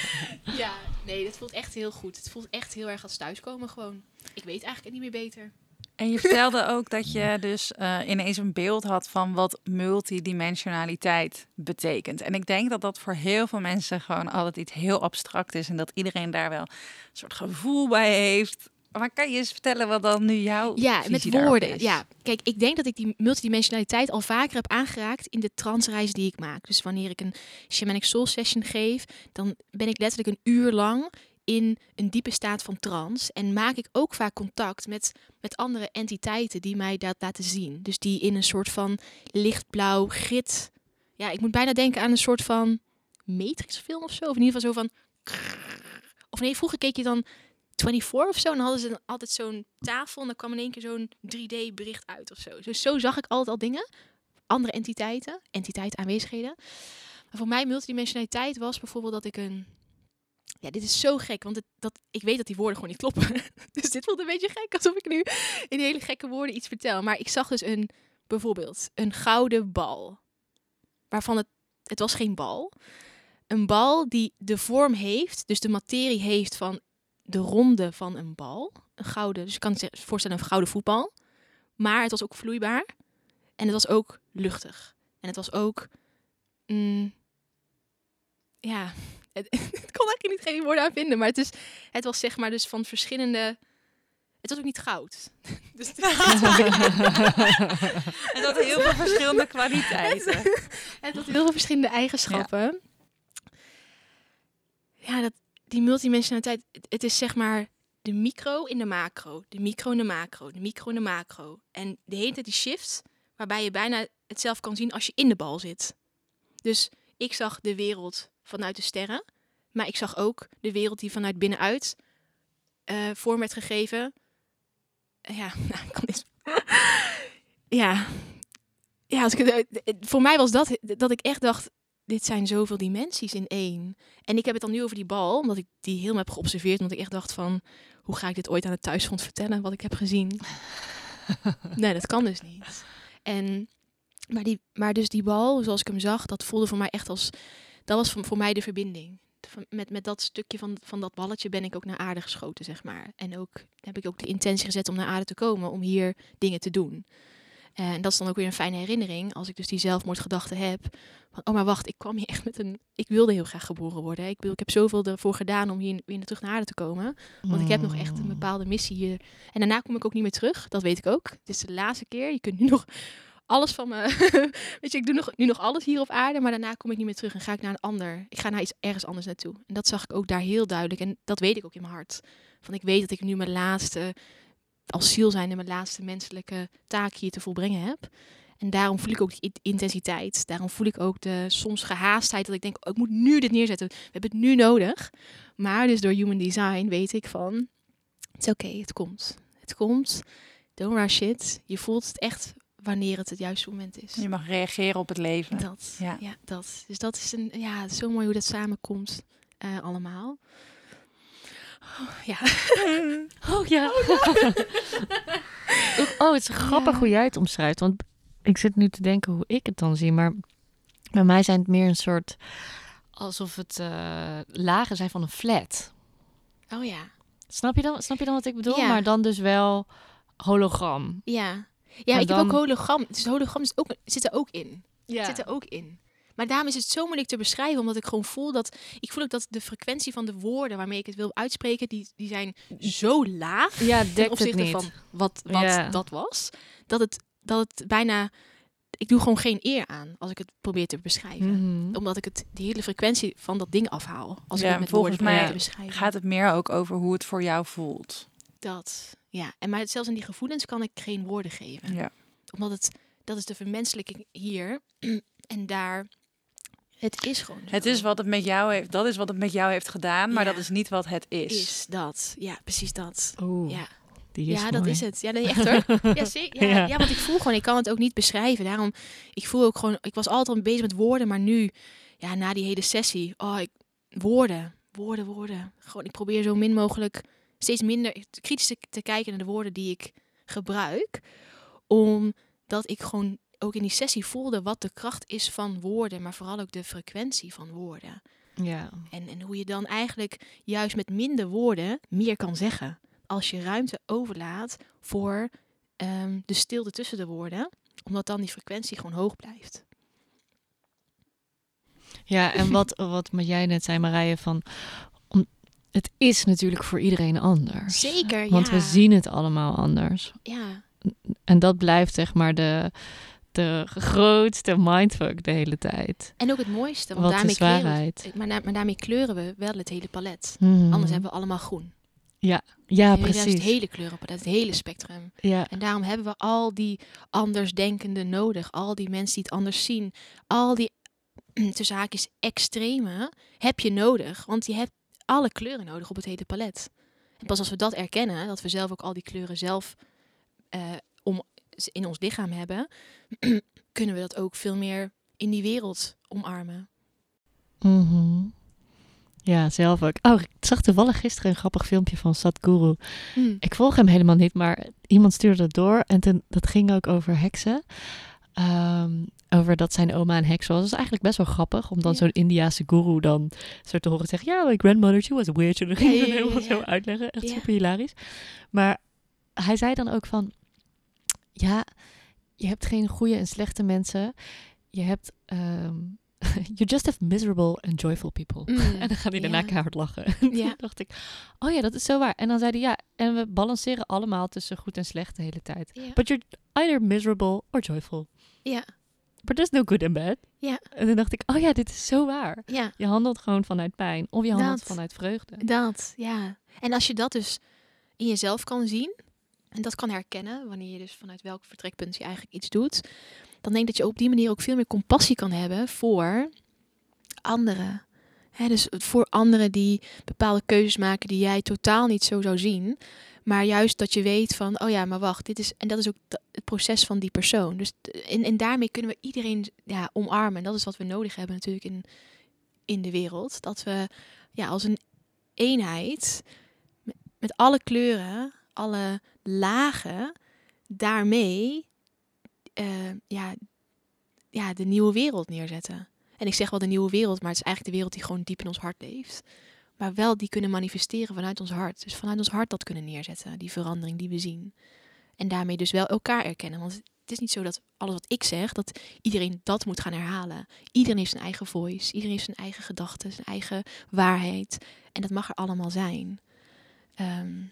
A: Ja, nee, dat voelt echt heel goed. Het voelt echt heel erg als thuiskomen gewoon. Ik weet eigenlijk niet meer beter.
C: En je vertelde ook dat je dus uh, ineens een beeld had van wat multidimensionaliteit betekent. En ik denk dat dat voor heel veel mensen gewoon altijd iets heel abstract is. En dat iedereen daar wel een soort gevoel bij heeft. Maar kan je eens vertellen wat dan nu jouw
A: Ja,
C: visie
A: met woorden.
C: is?
A: Ja, kijk, ik denk dat ik die multidimensionaliteit al vaker heb aangeraakt in de transreis die ik maak. Dus wanneer ik een Shamanic Soul Session geef, dan ben ik letterlijk een uur lang in een diepe staat van trance. En maak ik ook vaak contact met, met andere entiteiten die mij dat laten zien. Dus die in een soort van lichtblauw grid. Ja, ik moet bijna denken aan een soort van Matrix film of zo. Of in ieder geval zo van... Of nee, vroeger keek je dan vierentwintig of zo. En dan hadden ze dan altijd zo'n tafel. En dan kwam in één keer zo'n drie D bericht uit of zo. Dus zo zag ik altijd al dingen. Andere entiteiten. Entiteit aanwezigheden. Maar voor mij multidimensionaliteit was bijvoorbeeld dat ik een... Ja, dit is zo gek, want het, dat, ik weet dat die woorden gewoon niet kloppen. Dus dit voelt een beetje gek, alsof ik nu in hele gekke woorden iets vertel. Maar ik zag dus een, bijvoorbeeld, een gouden bal. Waarvan het, het was geen bal. Een bal die de vorm heeft, dus de materie heeft van de ronde van een bal. Een gouden, dus je kan je voorstellen een gouden voetbal. Maar het was ook vloeibaar. En het was ook luchtig. En het was ook... Mm, ja... Het, het kon eigenlijk niet geen woorden aan vinden, maar het, is, het was zeg maar dus van verschillende... Het was ook niet goud. Dus het,
C: het had heel veel verschillende kwaliteiten.
A: Het, het had heel veel verschillende eigenschappen. Ja, ja dat, die multidimensionaliteit, het, het is zeg maar de micro in de macro, de micro in de macro, de micro in de macro. En de hele tijd die shift, waarbij je bijna het zelf kan zien als je in de bal zit. Dus ik zag de wereld vanuit de sterren. Maar ik zag ook de wereld die vanuit binnenuit uh, vorm werd gegeven. Uh, ja, nou, ik kan dit... ja. Ja, als ik het, voor mij was dat dat ik echt dacht, dit zijn zoveel dimensies in één. En ik heb het dan nu over die bal, omdat ik die helemaal heb geobserveerd. Omdat ik echt dacht van, hoe ga ik dit ooit aan het thuisfront vertellen, wat ik heb gezien? Nee, dat kan dus niet. En, maar, die, maar dus die bal, zoals ik hem zag, dat voelde voor mij echt als... Dat was voor, voor mij de verbinding. Met, met dat stukje van, van dat balletje ben ik ook naar aarde geschoten, zeg maar. En ook heb ik ook de intentie gezet om naar aarde te komen, om hier dingen te doen. En dat is dan ook weer een fijne herinnering, als ik dus die zelfmoordgedachte heb. Van, oh, maar wacht, ik kwam hier echt met een... Ik wilde heel graag geboren worden. Ik, wil, ik heb zoveel ervoor gedaan om hier weer terug naar aarde te komen. Want ik heb nog echt een bepaalde missie hier. En daarna kom ik ook niet meer terug, dat weet ik ook. Het is de laatste keer. Je kunt nu nog... Alles van me. Weet je, ik doe nog, nu nog alles hier op aarde, maar daarna kom ik niet meer terug en ga ik naar een ander. Ik ga naar iets ergens anders naartoe. En dat zag ik ook daar heel duidelijk. En dat weet ik ook in mijn hart. Van ik weet dat ik nu mijn laatste, als ziel zijnde, mijn laatste menselijke taak hier te volbrengen heb. En daarom voel ik ook die intensiteit. Daarom voel ik ook de soms gehaastheid dat ik denk, oh, ik moet nu dit neerzetten. We hebben het nu nodig. Maar dus door Human Design weet ik van, het is oké, okay, het komt. Het komt. Don't rush it. Je voelt het echt wanneer het het juiste moment is.
C: Je mag reageren op het leven.
A: Dat, ja, ja dat. Dus dat is een, ja, het is zo mooi hoe dat samenkomt uh, allemaal. Oh, ja.
E: Oh ja. Oh, het is grappig ja. hoe jij het omschrijft. Want ik zit nu te denken hoe ik het dan zie. Maar bij mij zijn het meer een soort... alsof het uh, lagen zijn van een flat.
A: Oh ja.
E: Snap je dan, snap je dan wat ik bedoel?
A: Ja.
E: Maar dan dus wel hologram.
A: Ja. Ja, maar ik dan... heb ook hologram. Dus hologram zit, ook, zit er ook in. Ja. Zit er ook in. Maar daarom is het zo moeilijk te beschrijven, omdat ik gewoon voel dat... Ik voel ook dat de frequentie van de woorden waarmee ik het wil uitspreken, die, die zijn zo laag.
E: Ja,
A: ten opzichte van wat, wat ja. dat was. Dat het, dat het bijna... Ik doe gewoon geen eer aan als ik het probeer te beschrijven. Mm-hmm. Omdat ik het, die hele frequentie van dat ding afhaal. Als ja, ik het met woorden probeer te beschrijven.
C: Gaat het meer ook over hoe het voor jou voelt.
A: Dat, ja. En maar zelfs in die gevoelens kan ik geen woorden geven.
C: Ja.
A: Omdat het, dat is de vermenselijking hier. En daar, het is gewoon.
C: Het is wat het met jou heeft, dat is wat het met jou heeft gedaan, maar ja. dat is niet wat het is.
A: Is dat, ja, precies dat.
E: Oeh.
A: Ja.
E: Die is
A: ja,
E: mooi.
A: dat is het. Ja, nee, echt hoor. Ja, zeker. Ja, ja. ja, want ik voel gewoon, ik kan het ook niet beschrijven. Daarom, ik voel ook gewoon, ik was altijd al bezig met woorden, maar nu, ja, na die hele sessie, oh, ik, woorden, woorden, woorden. Gewoon, ik probeer zo min mogelijk, steeds minder kritisch te, te kijken naar de woorden die ik gebruik, omdat ik gewoon ook in die sessie voelde wat de kracht is van woorden, maar vooral ook de frequentie van woorden.
E: Ja.
A: En, en hoe je dan eigenlijk juist met minder woorden meer kan zeggen. Als je ruimte overlaat voor um, de stilte tussen de woorden. Omdat dan die frequentie gewoon hoog blijft.
E: Ja, en wat, wat met jij net zei, Marije, van om, het is natuurlijk voor iedereen anders.
A: Zeker,
E: Want
A: ja.
E: we zien het allemaal anders.
A: Ja.
E: En dat blijft zeg maar de, de grootste mindfuck de hele tijd.
A: En ook het mooiste, want
E: Wat
A: daarmee
E: is
A: kleuren,
E: waarheid?
A: we, maar, maar daarmee kleuren we wel het hele palet.
E: Hmm.
A: Anders hebben we allemaal groen.
E: Ja, ja
A: En juist
E: precies.
A: het hele kleurenpalet, het hele spectrum.
E: Ja.
A: En daarom hebben we al die andersdenkenden nodig. Al die mensen die het anders zien. Al die, tussen haakjes, extreme heb je nodig. Want je hebt alle kleuren nodig op het hele palet. En pas als we dat erkennen, dat we zelf ook al die kleuren zelf uh, om, in ons lichaam hebben, kunnen we dat ook veel meer in die wereld omarmen.
E: Mm-hmm. Ja, zelf ook. Oh, ik zag toevallig gisteren een grappig filmpje van Sadhguru.
A: Mm.
E: Ik volg hem helemaal niet, maar iemand stuurde het door. En toen, dat ging ook over heksen. Um, over dat zijn oma een heks was. Dat is eigenlijk best wel grappig. Om dan
A: Ja.
E: zo'n Indiase guru dan zo te horen zeggen. Ja, my grandmother, she was a witch. En dan ging
A: Ja,
E: hij
A: ja, ja,
E: helemaal
A: ja.
E: zo uitleggen. Echt
A: Ja.
E: super hilarisch. Maar hij zei dan ook van... Ja, je hebt geen goede en slechte mensen. Je hebt... Um, you just have miserable and joyful people.
A: Mm,
E: En dan gaat hij daarna
A: ja.
E: keihard lachen.
A: Ja.
E: Toen dacht ik, oh ja, dat is zo waar. En dan zei hij, ja, en we balanceren allemaal tussen goed en slecht de hele tijd.
A: Ja.
E: But you're either miserable or joyful.
A: Ja.
E: But there's no good and bad.
A: Ja.
E: En toen dacht ik, oh ja, dit is zo waar.
A: Ja.
E: Je handelt gewoon vanuit pijn. Of je handelt
A: Dat.
E: vanuit vreugde.
A: Dat, ja. En als je dat dus in jezelf kan zien, en dat kan herkennen, wanneer je dus vanuit welk vertrekpunt je eigenlijk iets doet, dan denk ik dat je op die manier ook veel meer compassie kan hebben voor anderen. Hè, dus voor anderen die bepaalde keuzes maken die jij totaal niet zo zou zien. Maar juist dat je weet van, oh ja, maar wacht, dit is... En dat is ook t- het proces van die persoon. Dus t- en, en daarmee kunnen we iedereen ja, omarmen. En dat is wat we nodig hebben natuurlijk in, in de wereld. Dat we ja, als een eenheid, met, met alle kleuren, alle lagen, daarmee uh, ja, ja, de nieuwe wereld neerzetten. En ik zeg wel de nieuwe wereld, maar het is eigenlijk de wereld die gewoon diep in ons hart leeft. Maar wel die kunnen manifesteren vanuit ons hart. Dus vanuit ons hart dat kunnen neerzetten, die verandering die we zien. En daarmee dus wel elkaar erkennen. Want het is niet zo dat alles wat ik zeg, dat iedereen dat moet gaan herhalen. Iedereen heeft zijn eigen voice. Iedereen heeft zijn eigen gedachten, zijn eigen waarheid. En dat mag er allemaal zijn. Um,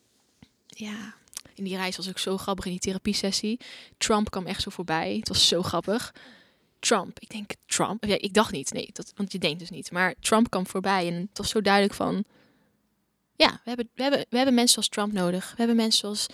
A: ja, in die reis was ook zo grappig in die therapiesessie. Trump kwam echt zo voorbij. Het was zo grappig. Trump, ik denk Trump. Ja, ik dacht niet, nee, dat, want je denkt dus niet. Maar Trump kwam voorbij en het was zo duidelijk van... Ja, we hebben, we hebben, we hebben mensen zoals Trump nodig. We hebben mensen zoals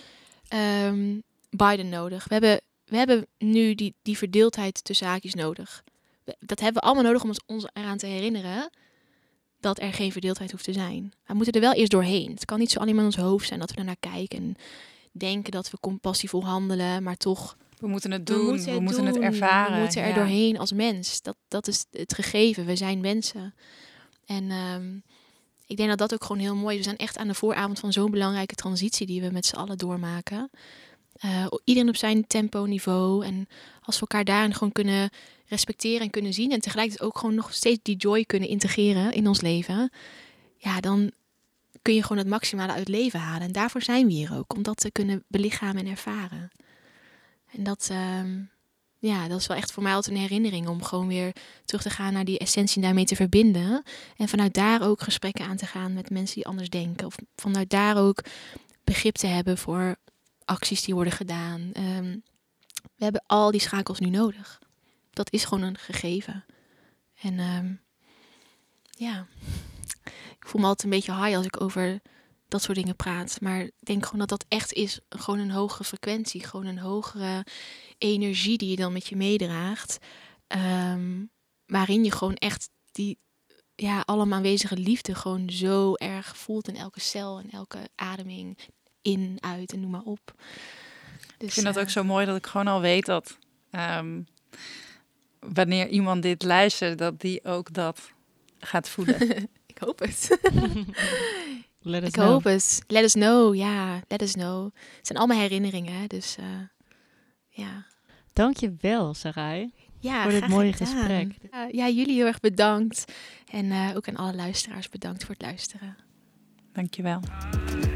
A: um, Biden nodig. We hebben, we hebben nu die, die verdeeldheid tussen haakjes nodig. We, dat hebben we allemaal nodig om ons, ons eraan te herinneren dat er geen verdeeldheid hoeft te zijn. We moeten er wel eerst doorheen. Het kan niet zo alleen maar in ons hoofd zijn dat we ernaar kijken en denken dat we compassievol handelen, maar toch...
C: We moeten het doen, we moeten het,
A: we
C: moeten
A: doen,
C: het ervaren.
A: We moeten er
C: ja.
A: doorheen als mens. Dat, dat is het gegeven. We zijn mensen. En um, ik denk dat dat ook gewoon heel mooi is. We zijn echt aan de vooravond van zo'n belangrijke transitie die we met z'n allen doormaken. Uh, iedereen op zijn tempo, niveau. En als we elkaar daarin gewoon kunnen respecteren en kunnen zien. En tegelijkertijd ook gewoon nog steeds die joy kunnen integreren in ons leven. Ja, dan kun je gewoon het maximale uit het leven halen. En daarvoor zijn we hier ook. Om dat te kunnen belichamen en ervaren. En dat, um, ja, dat is wel echt voor mij altijd een herinnering om gewoon weer terug te gaan naar die essentie en daarmee te verbinden. En vanuit daar ook gesprekken aan te gaan met mensen die anders denken. Of vanuit daar ook begrip te hebben voor acties die worden gedaan. Um, we hebben al die schakels nu nodig. Dat is gewoon een gegeven. En um, ja, ik voel me altijd een beetje high als ik over dat soort dingen praat. Maar ik denk gewoon dat dat echt is. Gewoon een hogere frequentie. Gewoon een hogere energie die je dan met je meedraagt. Um, waarin je gewoon echt die ja, allemaal aanwezige liefde gewoon zo erg voelt in elke cel en elke ademing. In, uit en noem maar op. Dus,
C: ik vind dat
A: uh,
C: ook zo mooi dat ik gewoon al weet dat um, wanneer iemand dit luistert, dat die ook dat gaat voelen.
A: Ik hoop het.
E: Let us
A: Ik
E: know.
A: hoop het. Let us know, ja. Let us know. Het zijn allemaal herinneringen, hè? Dus uh, ja.
E: Dank je wel, Sarai,
A: ja,
E: voor dit
A: graag
E: mooie
A: gedaan.
E: gesprek.
A: Ja, ja, jullie heel erg bedankt. En uh, ook aan alle luisteraars bedankt voor het luisteren.
C: Dankjewel.